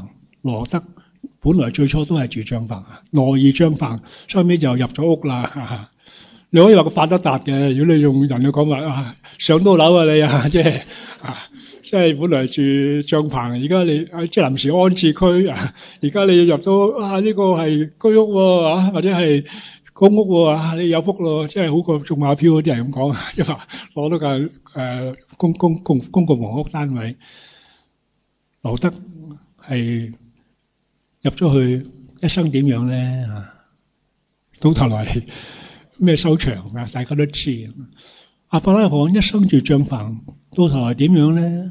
Speaker 1: 羅德本來最初都係住帳棚，羅二帳棚，收尾就入咗屋啦。你可以話佢發得達嘅，如果你用人嘅講話啊，上到樓啊你啊，即係啊，即係本來住帳棚，而家你即係臨時安置區啊，而家你入到啊呢、這個係居屋喎啊，或者係公屋喎啊，你有福咯，即係好過中馬票嗰啲人咁講，即係話攞到個誒公公公公共房屋單位，羅德係入咗去，一生點樣咧啊？到頭來咩收場啊？大家都知。亞伯拉罕一生住帳棚，到頭來點樣咧？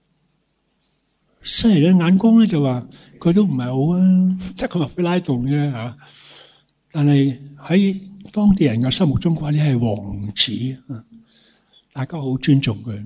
Speaker 1: 世人嘅眼光咧就話佢都唔係好啊，得個麥菲拉洞啫嚇。但係喺當地人嘅心目中，話你係王子啊，大家好尊重佢。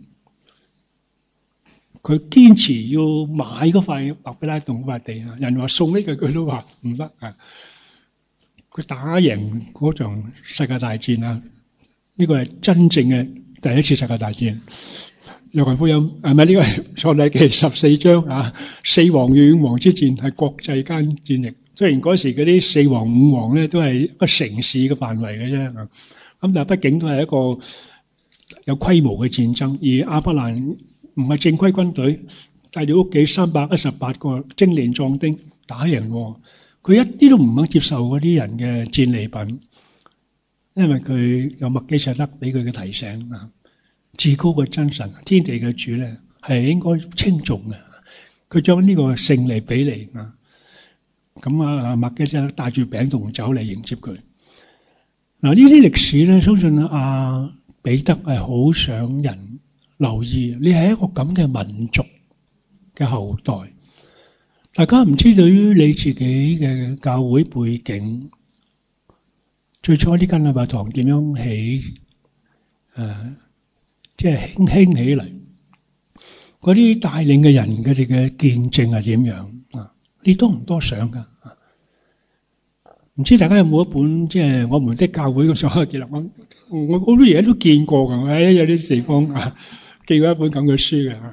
Speaker 1: 佢堅持要買嗰塊麥菲拉洞嗰塊地啊，人話送呢個佢都話唔得啊。佢打贏嗰場世界大戰啊！呢個係真正嘅第一次世界大戰。約翰福音係咪呢個係創世記十四章啊？四王與五王之戰係國際間戰役。雖然嗰時嗰啲四王五王咧都係一個城市嘅範圍嘅啫，咁但係畢竟都係一個有規模嘅戰爭。而亞伯蘭唔係正規軍隊，帶住屋企三百一十八個精練壯丁打贏喎。佢一啲都唔肯接受嗰啲人嘅戰利品，因為佢有麥基洗德俾佢嘅提醒啊，至高嘅真神、天地嘅主咧係應該稱頌嘅。佢將呢個勝利俾你啊，咁啊麥基洗德帶住餅同酒嚟迎接佢。嗱，呢啲歷史咧，相信阿彼得係好想人留意，你係一個咁嘅民族嘅後代。大家唔知對於你自己嘅教會背景，最初呢間禮拜堂點樣起？誒，即係興興起嚟，嗰啲帶領嘅人佢哋嘅見證係點樣啊？你多唔多想噶？唔知大家有冇一本即係我們的教會嘅所有記錄？我我好多嘢都見過噶，喺有啲地方啊，寄過一本咁嘅書嘅。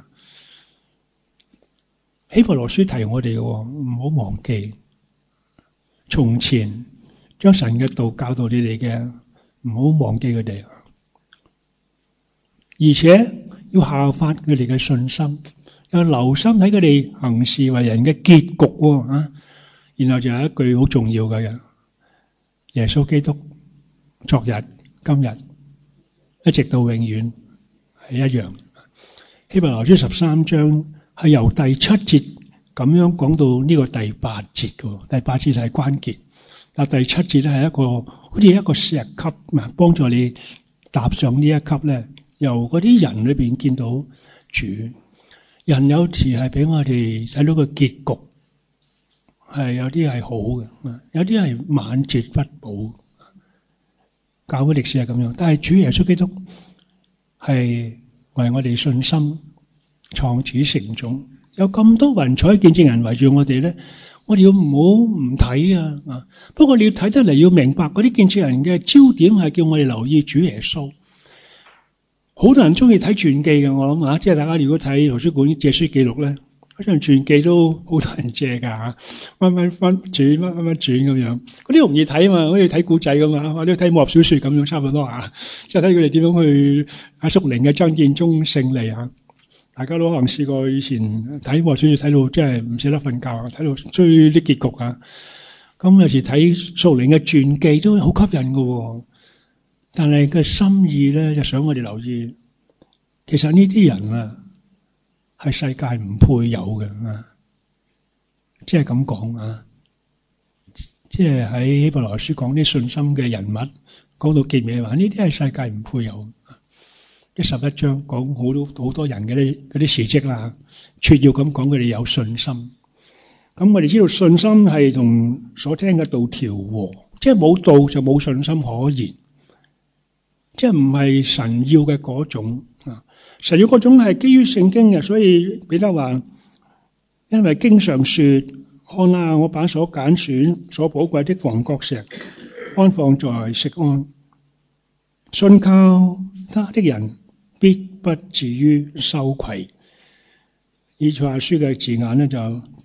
Speaker 1: 希伯來書提我哋嘅，唔好忘記從前將神嘅道教導你哋嘅，唔好忘記佢哋，而且要效法佢哋嘅信心，要留心睇佢哋行事為人嘅結局啊！然後就有一句好重要嘅，耶穌基督昨日、今日一直到永遠係一樣。希伯來書十三章。係由第七節咁樣講到呢個第八節嘅，第八節就係關鍵。但第七節咧係一個好似一個石級，啊，幫助你踏上呢一級咧。由嗰啲人裏邊見到主，人有時係俾我哋睇到個結局，係有啲係好嘅，有啲係晚節不保。教會歷史係咁樣，但係主耶穌基督係為我哋信心創始成終，有咁多雲彩見證人圍住我哋咧，我哋要唔好唔睇啊！啊，不過你要睇得嚟，要明白嗰啲見證人嘅焦點係叫我哋留意主耶穌。好多人中意睇傳記嘅，我諗啊，即係大家如果睇圖書館借書記錄咧，嗰張傳記都好多人借噶吓，翻翻翻轉，翻翻轉咁樣，嗰啲容易睇啊嘛，好似睇古仔咁嘛，或者睇武俠小說咁樣，差唔多啊，即係睇佢哋點樣去喺屬靈嘅爭戰中勝利啊！大家都可能試過以前睇武俠小說睇到真係唔捨得瞓覺，睇到追啲結局啊！咁有時睇屬靈嘅傳記都好吸引噶，但係佢心意咧就想我哋留意，其實呢啲人啊係世界唔配有嘅啊！即係咁講啊！即係喺希伯來書講啲信心嘅人物，講到結尾話呢啲係世界唔配有。一十一章講好多好多人嘅啲嗰啲事蹟啦，撮要咁講佢哋有信心。咁我哋知道信心係同所聽嘅道調和，即係冇道就冇信心可言，即係唔係神要嘅嗰種啊。神要嗰種係基於聖經嘅，所以彼得話，因為經上說，看哪，我把所揀選、所寶貴的房角石安放在錫安，信靠他的人必不至於羞愧。以賽亞書嘅字眼咧就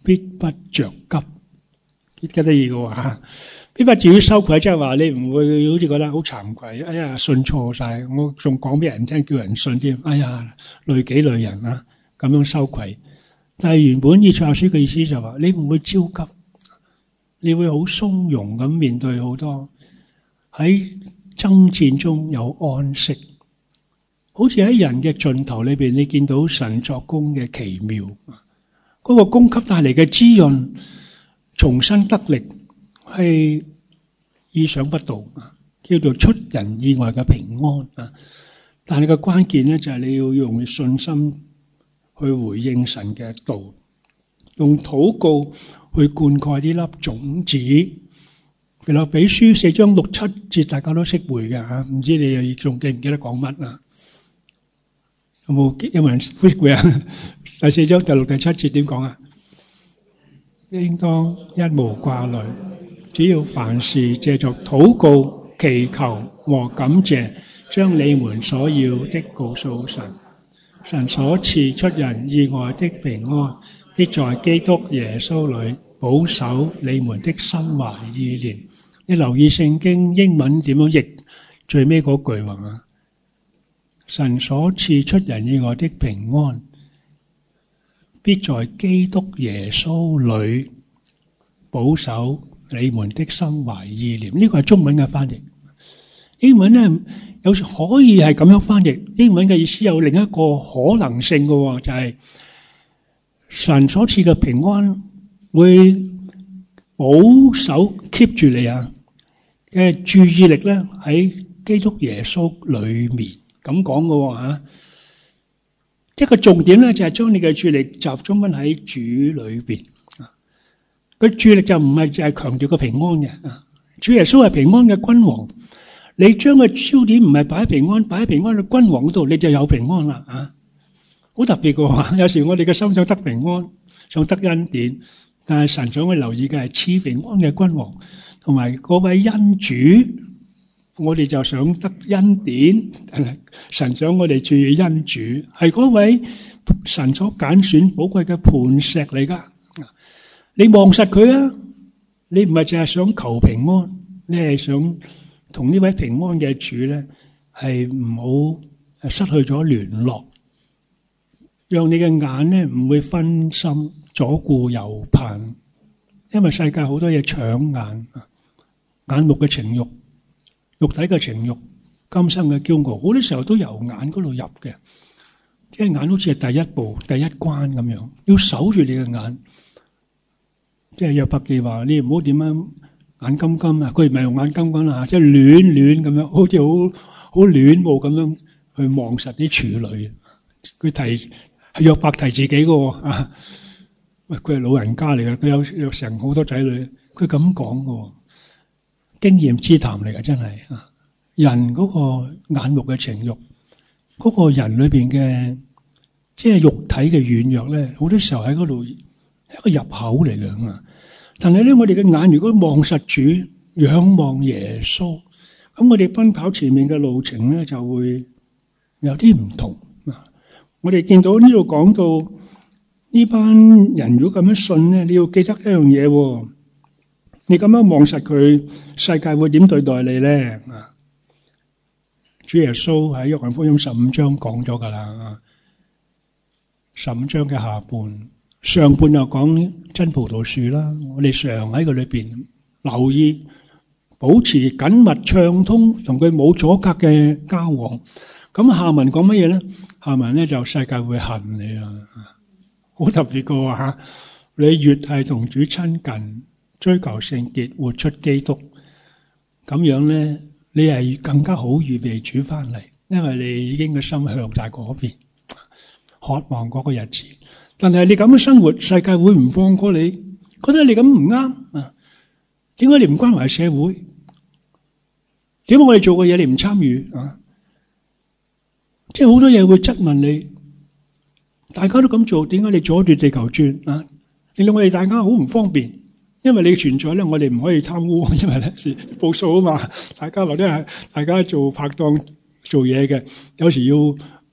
Speaker 1: 必不着急。幾得意嘅喎嚇，必不至於羞愧，即係話你唔會好似覺得好慚愧，哎呀信錯晒，我仲講俾人聽，叫人信添，哎呀累己累人啊，咁樣羞愧。但係原本以賽亞書嘅意思就話，你唔會焦急，你會好從容咁面對好多喺爭戰中有安息，好似喺人嘅盡頭裏邊，你見到神作工嘅奇妙，嗰個供給帶嚟嘅滋潤，重新得力係意想不到，叫做出人意外嘅平安啊！但係個關鍵咧就係你要用信心去回應神嘅道，用禱告去灌溉呢粒種子。腓立比書四章六七節大家都識背嘅吓，唔知你又仲記唔記得講乜啊？有冇有冇人識背啊？第四章第六第七節點講啊？應當一無掛慮，只要凡事借着禱告、祈求和感謝，將你們所要的告訴神。神所賜出人意外的平安，必在基督耶穌裏保守你們的心懷意念。你留意聖經英文點樣譯最尾嗰句話啊？神所賜出人意外的平安，必在基督耶穌裏保守你們的心懷意念。呢個係中文嘅翻譯。英文咧有時可以係咁樣翻譯。英文嘅意思有另一個可能性嘅，就係神所賜嘅平安會保守 keep 住你啊嘅注意力咧喺基督耶穌裏面。咁講嘅吓，即係個重點咧就係將你嘅注意力集中翻喺主裏邊。佢注意力就唔係淨係強調個平安嘅，主耶穌係平安嘅君王。你將個焦點唔係擺喺平安，擺喺平安嘅君王嗰度，你就有平安啦啊！好特別嘅，有時我哋嘅心想得平安，想得恩典，但係神想我留意嘅係賜平安嘅君王，同埋嗰位恩主，我哋就想得恩典。神想我哋注意恩主，係嗰位神所揀選寶貴嘅磐石嚟噶。你望實佢啊！你唔係淨係想求平安，你係想同呢位平安嘅主咧，係唔好失去咗聯絡，讓你嘅眼咧唔會分心左顧右盼，因為世界好多嘢搶眼，眼目嘅情欲、肉體嘅情欲、今生嘅驕傲，好多時候都由眼嗰度入嘅，即係眼好似係第一步、第一關咁樣，要守住你嘅眼。即係約伯記話，你唔好點樣眼金金啊！佢唔係用眼金金啦，即係亂亂咁樣，好似好好戀慕咁樣去望實啲處女。佢提係約伯提自己嘅啊，喂，佢係老人家嚟嘅，佢有有成好多仔女，佢咁講嘅，經驗之談嚟嘅，真係啊！人嗰個眼目嘅情慾，嗰個人裏邊嘅即係肉體嘅軟弱咧，好多時候喺嗰度係一個入口嚟嘅啊！但係咧，我哋嘅眼如果望實主，仰望耶穌，咁我哋奔跑前面嘅路程咧就會有啲唔同啊！我哋見到呢度講到呢班人如果咁樣信咧，你要記得一樣嘢，你咁樣望實佢，世界會點對待你咧？啊！主耶穌喺約翰福音十五章講咗噶啦，十五章嘅下半。上半又講真葡萄樹啦，我哋常喺佢裏邊留意，保持緊密暢通，同佢冇阻隔嘅交往。咁下文講乜嘢咧？下文咧就世界會恨你啊，好特別個吓。你越係同主親近，追求聖潔，活出基督，咁樣咧，你係更加好預備主翻嚟，因為你已經個心向晒嗰邊，渴望嗰個日子。但係你咁嘅生活，世界會唔放過你？覺得你咁唔啱啊？點解你唔關懷社會？點解我哋做嘅嘢你唔參與啊？即係好多嘢會質問你。大家都咁做，點解你阻住地球轉啊？令到我哋大家好唔方便。因為你嘅存在咧，我哋唔可以貪污，因為咧是報數啊嘛。大家或者係大家做拍檔做嘢嘅，有時要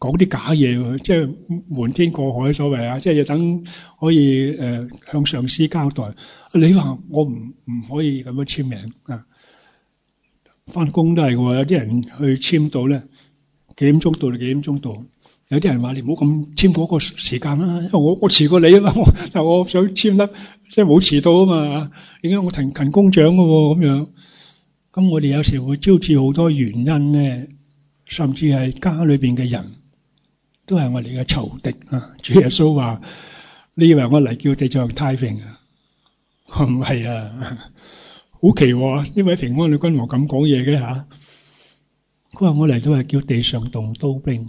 Speaker 1: 講啲假嘢喎，即係瞞天過海所謂啊，即係要等可以誒、呃、向上司交代。你話我唔唔可以咁樣簽名啊？翻工都係喎，有啲人去簽到咧幾點鐘到就幾點鐘到。有啲人話你唔好咁簽嗰個時間啦，因為我我遲過你啊嘛，我但係我想簽得即係冇遲到啊嘛，點解我勤勤工獎嘅喎咁樣？咁我哋有時會招致好多原因咧，甚至係家裏邊嘅人都係我哋嘅仇敵啊！主耶穌話：你以為我嚟叫地上太平啊？唔係啊，好奇喎！呢位平安女君王咁講嘢嘅嚇，佢話我嚟都係叫地上動刀兵。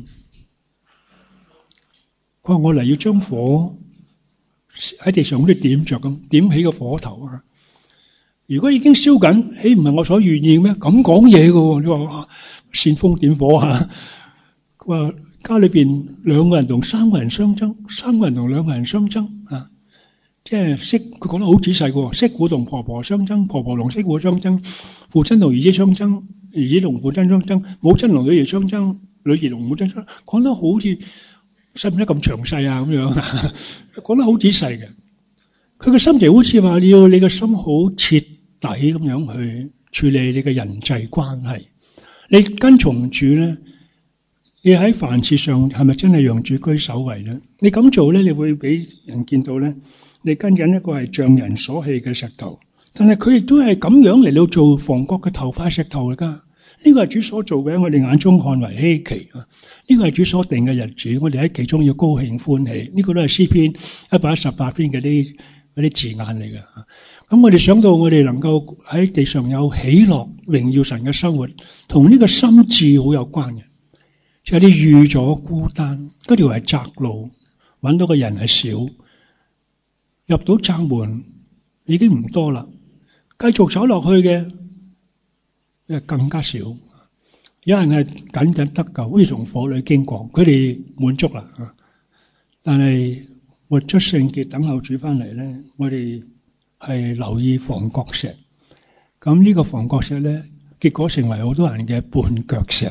Speaker 1: 佢話我嚟要將火喺地上好似點着咁，點起個火頭啊！如果已經燒緊，豈唔係我所願意咩？咁講嘢嘅，你話煽風點火啊？佢話家裏邊兩個人同三個人相爭，三個人同兩個人相爭啊！即係媳，佢講得好仔細嘅，媳婦同婆婆相爭，婆婆同媳婦相爭，父親同兒子相爭，兒子同父親相爭，母親同女兒相爭，女兒同母親相爭，講得好似使唔使咁詳細啊？咁樣講得好仔細嘅。佢嘅心情好似話，你要你嘅心好徹底咁樣去處理你嘅人際關係。你跟從主咧，你喺凡事上係咪真係讓主居首位咧？你咁做咧，你會俾人見到咧，你跟緊一個係匠人所棄嘅石頭，但係佢亦都係咁樣嚟到做房角嘅頭塊石頭嚟噶。呢個係主所做嘅，我哋眼中看為稀奇啊！呢個係主所定嘅日子，我哋喺其中要高興歡喜。呢個都係詩篇一百一十八篇嘅啲嗰啲字眼嚟嘅。咁我哋想到我哋能夠喺地上有喜樂榮耀神嘅生活，同呢個心志好有關嘅。就係你預咗孤單，嗰條係窄路，揾到嘅人係少，入到窄門已經唔多啦。繼續走落去嘅，更加少。有人係僅僅得救，好似從火裏經過，佢哋滿足啦。但係活出聖潔，等候主翻嚟咧，我哋係留意房角石。咁呢個房角石咧，結果成為好多人嘅絆腳石。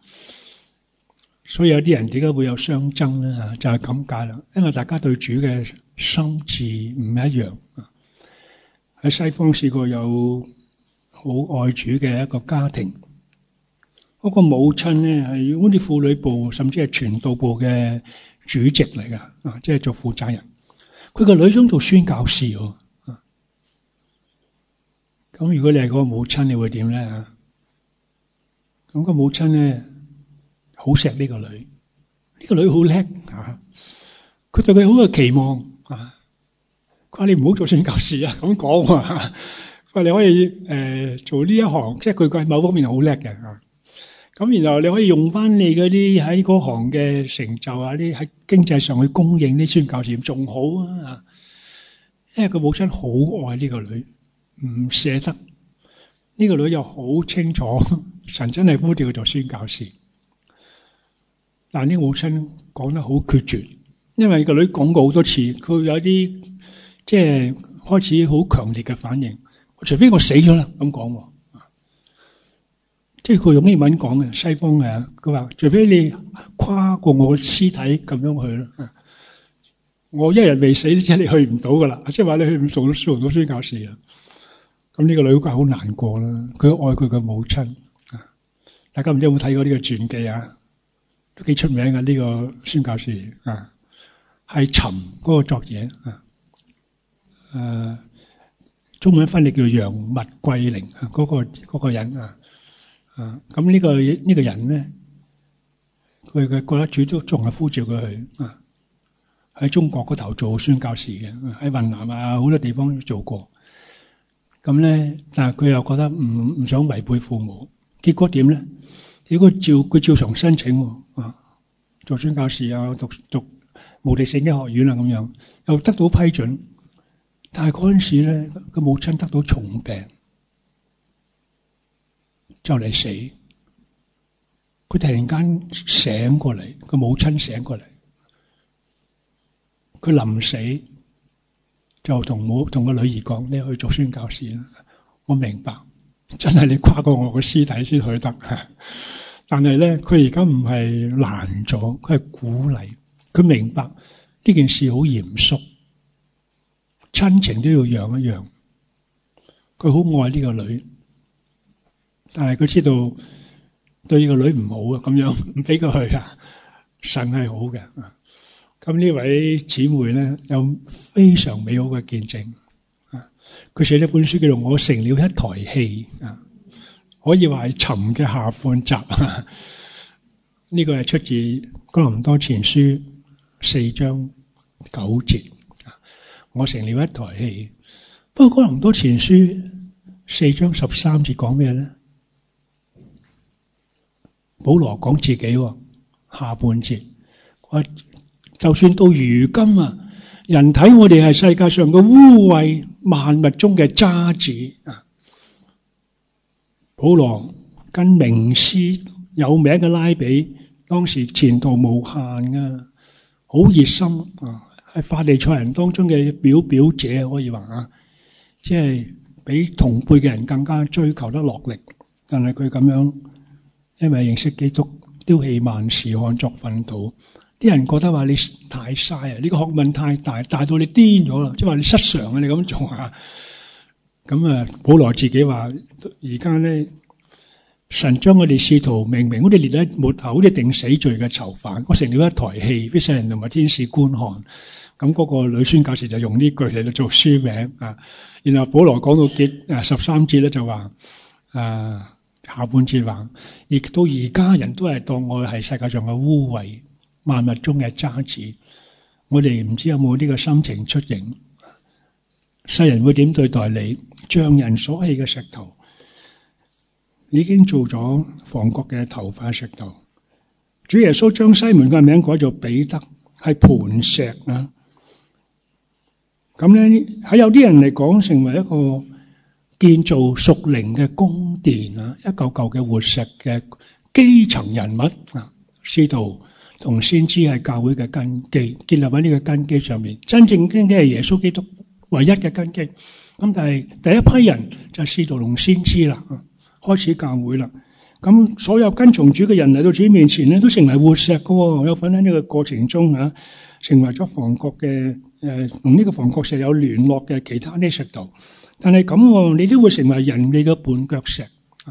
Speaker 1: 所以有啲人點解會有相爭咧？就係咁解啦，因為大家對主嘅心志唔一樣。喺西方試過有好愛主嘅一個家庭，嗰個母親咧係好似婦女部甚至係傳道部嘅主席嚟噶，啊，即係做負責人。佢個女想做宣教士喎，啊，咁如果你係嗰個母親，你會點咧？啊，咁個母親咧好錫呢個女，呢個女好叻啊！佢對佢好有期望啊！佢話你唔好做宣教士啊，咁講啊！佢話你可以誒、呃、做呢一行，即係佢喺某方面好叻嘅啊！咁然後你可以用翻你嗰啲喺嗰行嘅成就啊，啲喺經濟上去供應啲宣教士仲好啊！因為佢母親好愛呢個女，唔捨得。呢個女又好清楚，神真係呼召佢做宣教士。但呢個母親講得好決絕，因為個女講過好多次，佢有啲即係開始好強烈嘅反應。除非我死咗啦，咁講。即係佢用英文講嘅，西方嘅，佢話除非你跨過我屍體咁樣去啦，我一日未死，即係你去唔到噶啦，即係話你去唔做做唔到宣教士啊。咁呢個女家好難過啦，佢愛佢嘅母親啊。大家唔知有冇睇過呢個傳記啊？都幾出名嘅呢個宣教士啊，係尋嗰個作者啊，誒，中文翻譯叫楊麥桂玲啊，嗰個嗰個人啊。啊，咁呢個呢個人咧，佢佢覺得主都仲係呼召佢去啊，喺中國嗰頭做宣教士嘅，喺雲南啊好多地方做過。咁咧，但係佢又覺得唔唔想違背父母，結果點咧？結果照佢照常申請啊，做宣教士啊，讀讀無地聖經學院啊咁樣，又得到批准。但係嗰陣時咧，個母親得到重病。就嚟死，佢突然間醒過嚟，個母親醒過嚟，佢臨死就同母同個女兒講：你去做宣教士啦！我明白，真係你跨過我個屍體先去得。 但係咧，佢而家唔係難咗，佢係鼓勵。佢明白呢件事好嚴肅，親情都要讓一讓。佢好愛呢個女，但係佢知道對呢個女唔好啊，咁樣唔俾佢去啊。神係好嘅。咁呢位姊妹咧有非常美好嘅見證啊！佢寫咗本書叫做《我成了一台戲》啊，可以話係尋嘅下半集啊。呢個係出自哥林多前書四章九節啊。我成了一台戲。不過哥林多前書四章十三節講咩咧？保羅講自己下半節，我就算到如今啊，人睇我哋係世界上嘅污穢，萬物中嘅渣子啊。保羅跟名師有名嘅拉比，當時前途無限啊，好熱心啊，係法利賽人當中嘅表表者，可以話啊，即係比同輩嘅人更加追求得落力。但係佢咁樣，因為認識基督，丟棄萬事，看作糞土。啲人覺得話你太嘥啊！呢個學問太大，大到你癲咗啦，即係話你失常啊！你咁做啊！咁啊，保羅自己話：而家咧，神將我哋使徒明明，我哋列喺末後，好似定死罪嘅囚犯。我成了一台戲，俾世人同埋天使觀看。咁嗰個女宣教士就用呢句嚟到做書名啊。然後保羅講到結啊十三節咧，就話啊下半節話，亦到而家人都係當我係世界上嘅污穢。萬物中嘅渣子，我哋唔知有冇呢個心情出現。世人會點對待你？匠人所棄嘅石頭，已經做咗房角嘅頭塊石頭。主耶穌將西門嘅名改做彼得，係磐石啊。咁咧喺有啲人嚟講，成為一個建造屬靈嘅宮殿啊，一嚿嚿嘅活石嘅基層人物啊，使徒同先知係教會嘅根基，建立喺呢個根基上面。真正根基係耶穌基督唯一嘅根基。咁但係第一批人就係使徒同先知啦，開始教會啦。咁所有跟從主嘅人嚟到主面前咧，都成為活石嘅，有份喺呢個過程中啊，成為咗房角嘅誒，同呢個房角石有聯絡嘅其他啲石頭。但係咁，你都會成為人哋嘅絆腳石。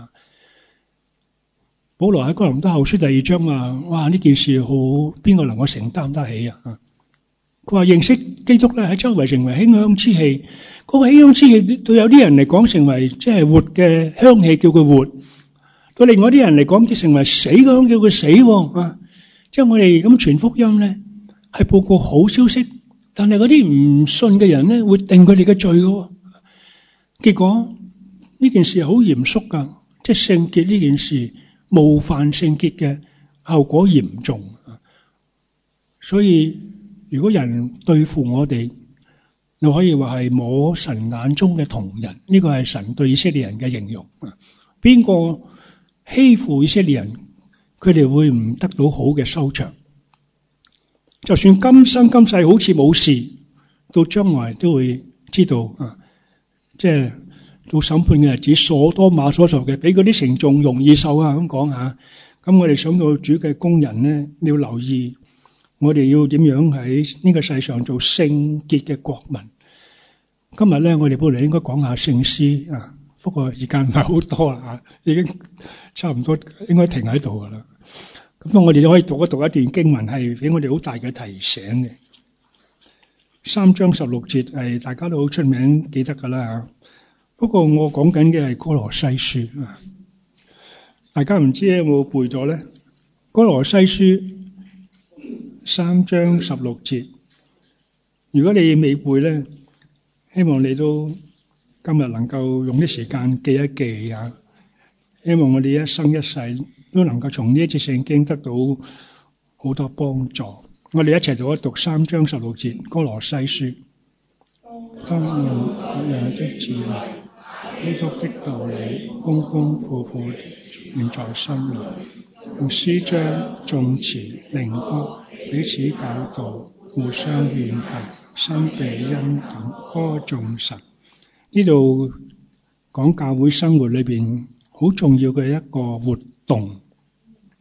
Speaker 1: 保羅喺哥林多後書第二章啊，哇！呢件事好，邊個能夠承擔得起啊？佢話認識基督咧，喺周圍成為馨香之氣。嗰個馨香之氣對有啲人嚟講成為即係活嘅香氣，叫佢活；對另外啲人嚟講，就成為死嘅香，叫佢死。啊！即係我哋咁傳福音咧，係報告好消息，但係嗰啲唔信嘅人咧，會定佢哋嘅罪嘅。結果呢件事好嚴肅噶，即係聖潔呢件事。冒犯聖潔嘅後果嚴重，所以如果人對付我哋，你可以話係摸神眼中嘅瞳人，呢個係神對以色列人嘅形容。邊個欺負以色列人，佢哋會唔得到好嘅收場。就算今生今世好似冇事，到將來都會知道啊，即係。到審判嘅日子，所多瑪所受嘅，比嗰啲城仲容易受啊！咁講下，咁我哋想到主嘅工人咧，你要留意，我哋要點樣喺呢個世上做聖潔嘅國民。今日咧，我哋本來應該講下聖詩啊，不過時間唔係好多啦，已經差唔多應該停喺度噶啦。咁我哋都可以讀一讀一段經文，係俾我哋好大嘅提醒嘅。三章十六節係大家都好出名，記得噶啦。不過我講緊嘅係哥羅西書啊，大家唔知有冇背咗咧？哥羅西書三章十六節，如果你未背咧，希望你都今日能夠用啲時間記一記啊！希望我哋一生一世都能夠從呢一節聖經得到好多幫助。我哋一齊讀一讀三章十六節哥羅西書，當用各樣的智慧。基督的道理豐豐富富存在心裏，用詩章、頌詞、靈歌彼此教導，互相勸誡，心被恩感，歌頌神。呢度講教會生活裏邊好重要嘅一個活動，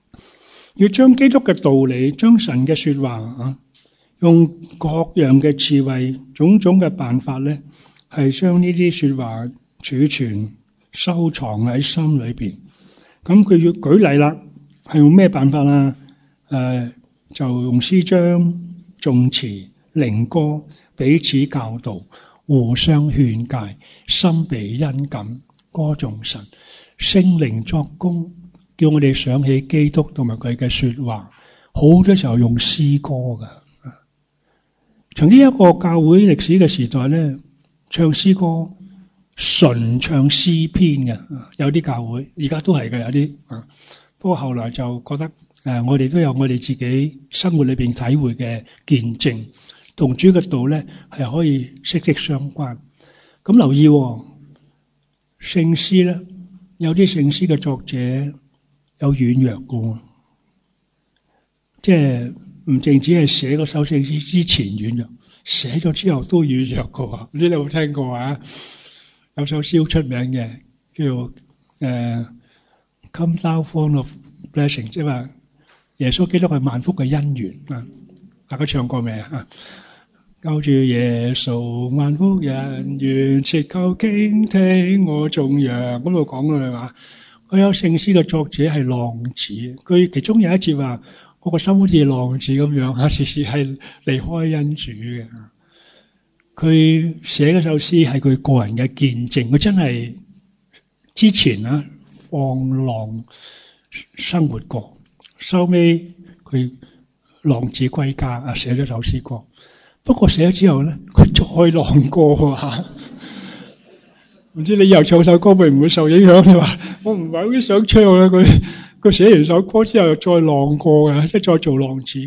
Speaker 1: 要將基督嘅道理，將神嘅說話啊，用各樣嘅智慧、種種嘅辦法咧，係將呢啲說話儲存、收藏喺心裏邊。咁佢要舉例啦，係用咩辦法啊？誒、呃，就用詩章、頌詞、靈歌彼此教導，互相勸誡，心被恩感，歌頌神，聖靈作工，叫我哋想起基督同埋佢嘅說話。好多時候用詩歌噶。曾經一個教會歷史嘅時代咧，唱詩歌純唱詩篇嘅，有啲教會而家都係嘅，有啲啊。不過後來就覺得誒、呃，我哋都有我哋自己生活裏邊體會嘅見證，同主嘅道咧係可以息息相關。咁留意聖詩咧，有啲聖詩嘅作者有軟弱嘅，即係唔淨止係寫嗰首聖詩之前軟弱，寫咗之後都軟弱嘅。唔知你有冇聽過啊？有首詩好出名嘅，叫做誒、呃、Come Thou Fount of Blessing， 即係話耶穌基督係萬福嘅恩源啊！大家唱過未啊？救主耶穌萬福恩源，切求傾聽我頌揚。嗰度講嘅係嘛？佢有聖詩嘅作者係浪子，佢其中有一節話：我個心好似浪子咁樣啊，時時係離開恩主嘅。佢寫嗰首詩係佢個人嘅見證，佢真係之前啊放浪生活過，收尾佢浪子歸家啊，寫咗首詩歌。不過寫咗之後咧，佢再浪過吓，唔知你以後唱首歌會唔會受影響？你話我唔係好想唱啦，佢佢寫完首歌之後又再浪過嘅，即係再做浪子。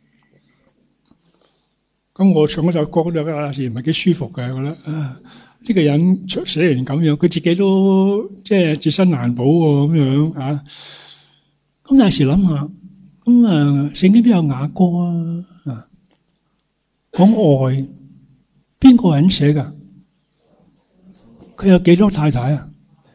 Speaker 1: 咁我唱嗰首歌咧，有時唔係幾舒服嘅，我覺得啊，呢個人寫完咁樣，佢自己都即係自身難保喎，咁樣啊。咁有時諗下，咁啊，聖經都有雅歌啊，啊，講愛，邊個人寫噶？佢有幾多太太啊？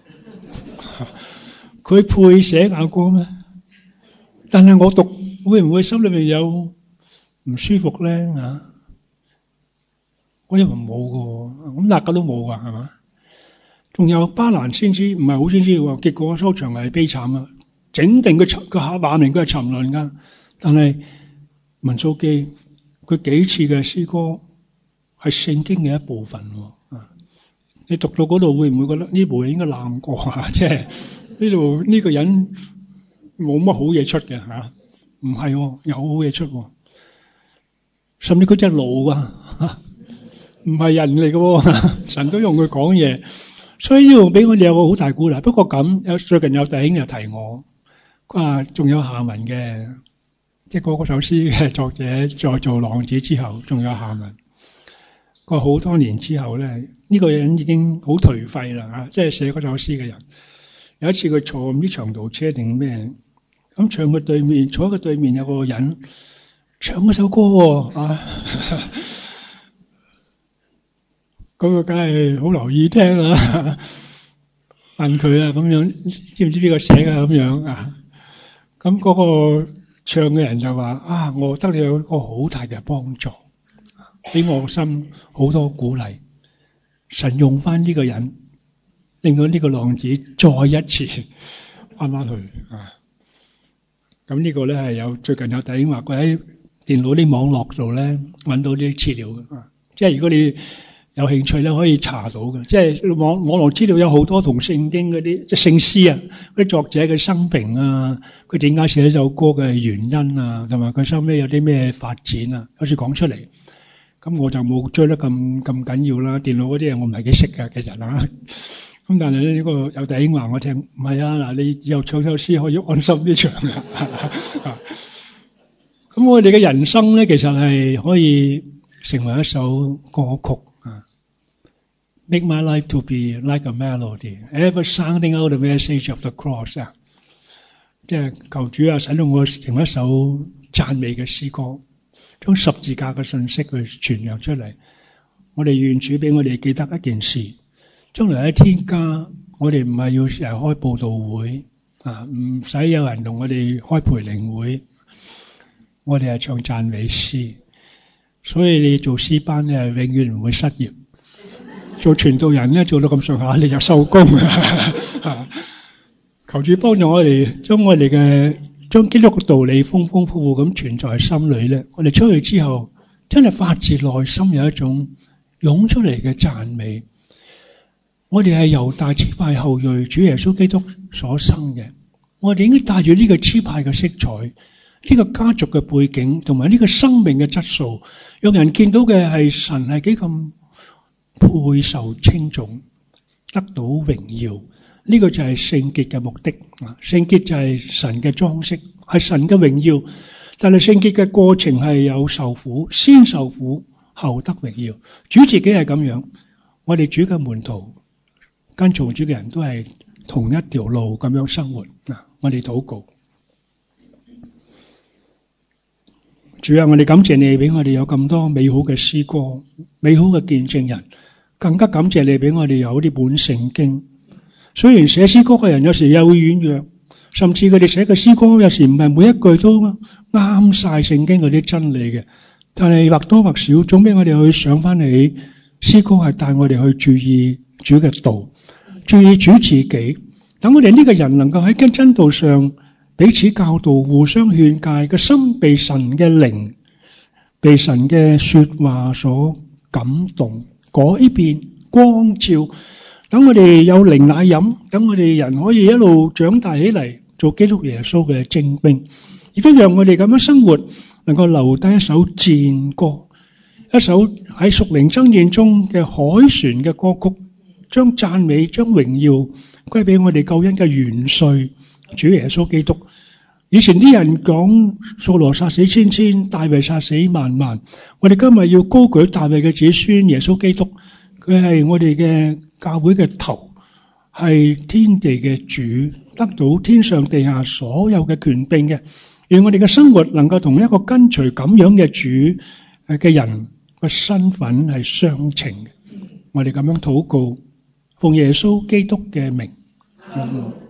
Speaker 1: 佢配寫雅歌咩？但係我讀會唔會心裏面有唔舒服咧？啊？我因為冇嘅，咁大家都冇噶，係嘛？仲有巴蘭先知唔係好先知喎，結果收場係悲慘啊！整定佢個下話明佢係沉淪噶，但係民數記佢幾次嘅詩歌係聖經嘅一部分喎。啊，你讀到嗰度會唔會覺得呢部應該爛過啊？即係呢度呢個人冇乜好嘢出嘅吓？唔係，有好嘢出喎，甚至佢真係老啊！唔係人嚟嘅，神都用佢講嘢，所以呢度俾我哋有個好大鼓勵。不過咁有最近有弟兄又提我，佢話仲有下文嘅，即係嗰首詩嘅作者在做浪子之後，仲有下文。佢話好多年之後咧，呢、這個人已經好頹廢啦吓，即係寫嗰首詩嘅人。有一次佢坐唔知長途車定咩，咁唱佢對面坐喺佢對面有個人唱嗰首歌喎啊！咁佢梗係好留意聽啦，問佢啊咁樣，知唔知邊個寫噶咁樣啊？咁嗰個唱嘅人就話：啊，我覺得你有一個好大嘅幫助，俾我心好多鼓勵。神用翻呢個人，令到呢個浪子再一次翻翻去啊！咁呢個咧係有最近有弟兄話佢喺電腦啲網絡度咧揾到啲資料嘅啊，即係如果你有興趣咧，可以查到嘅，即係網網絡資料有好多同聖經嗰啲即係聖詩啊，嗰啲作者嘅生平啊，佢點解寫呢首歌嘅原因啊，同埋佢收尾有啲咩發展啊，有時講出嚟。咁我就冇追得咁咁緊要啦。電腦嗰啲嘢我唔係幾識嘅，其實啊。咁但係咧呢個有弟兄話我聽，唔係啊嗱，你以後唱首詩可以安心啲唱啊。咁我哋嘅人生咧，其實係可以成為一首歌曲。Make my life to be like a melody, ever sounding out the message of the cross 啊！即係求主啊，使到我成為一首讚美嘅詩歌，將十字架嘅信息去傳揚出嚟。我哋願主俾我哋記得一件事：將來喺天家，我哋唔係要成日開佈道會， 啊，唔使有人同我哋開培靈會，我哋係唱讚美詩，所以你做詩班咧，永遠唔會失業。做傳道人咧，做到咁上下，你就收工啊！求主幫助我哋，將我哋嘅將基督嘅道理豐豐富富咁存在心裏咧，我哋出去之後，真係發自內心有一種湧出嚟嘅讚美。我哋係猶大支派後裔，主耶穌基督所生嘅，我哋應該帶住呢個支派嘅色彩，呢個家族嘅背景，同埋呢個生命嘅質素，讓人見到嘅係神係幾咁配受稱頌，得到榮耀。呢個就係聖潔嘅目的啊！聖潔就係神嘅裝飾，係神嘅榮耀。但係聖潔嘅過程係有受苦，先受苦後得榮耀。主自己係咁樣，我哋主嘅門徒跟從主嘅人都係同一條路咁樣生活啊！我哋禱告，主啊，我哋感謝你俾我哋有咁多美好嘅詩歌，美好嘅見證人，更加感謝你俾我哋有呢本聖經。雖然寫詩歌嘅人有時又會軟弱，甚至佢哋寫嘅詩歌有時唔係每一句都啱晒聖經嗰啲真理嘅，但係或多或少總俾我哋去想翻起詩歌係帶我哋去注意主嘅道，注意主自己，等我哋呢個人能夠喺跟真道上彼此教導，互相勸誡，個心被神嘅靈，被神嘅說話所感動，改變光照。等我哋有靈奶飲，等我哋人可以一路長大起嚟，做基督耶穌嘅精兵，亦都讓我哋咁樣生活，能夠留低一首戰歌，一首喺屬靈爭戰中嘅凱旋嘅歌曲，將讚美、將榮耀歸俾我哋救恩嘅元帥主耶穌基督。以前啲人講掃羅殺死千千，大衛殺死萬萬，我哋今日要高舉大衛嘅子孫耶穌基督，佢係我哋嘅教會嘅頭，係天地嘅主，得到天上地下所有嘅權柄嘅。願我哋嘅生活能夠同一個跟隨咁樣嘅主嘅人嘅身份係相稱嘅。我哋咁樣禱告，奉耶穌基督嘅名。嗯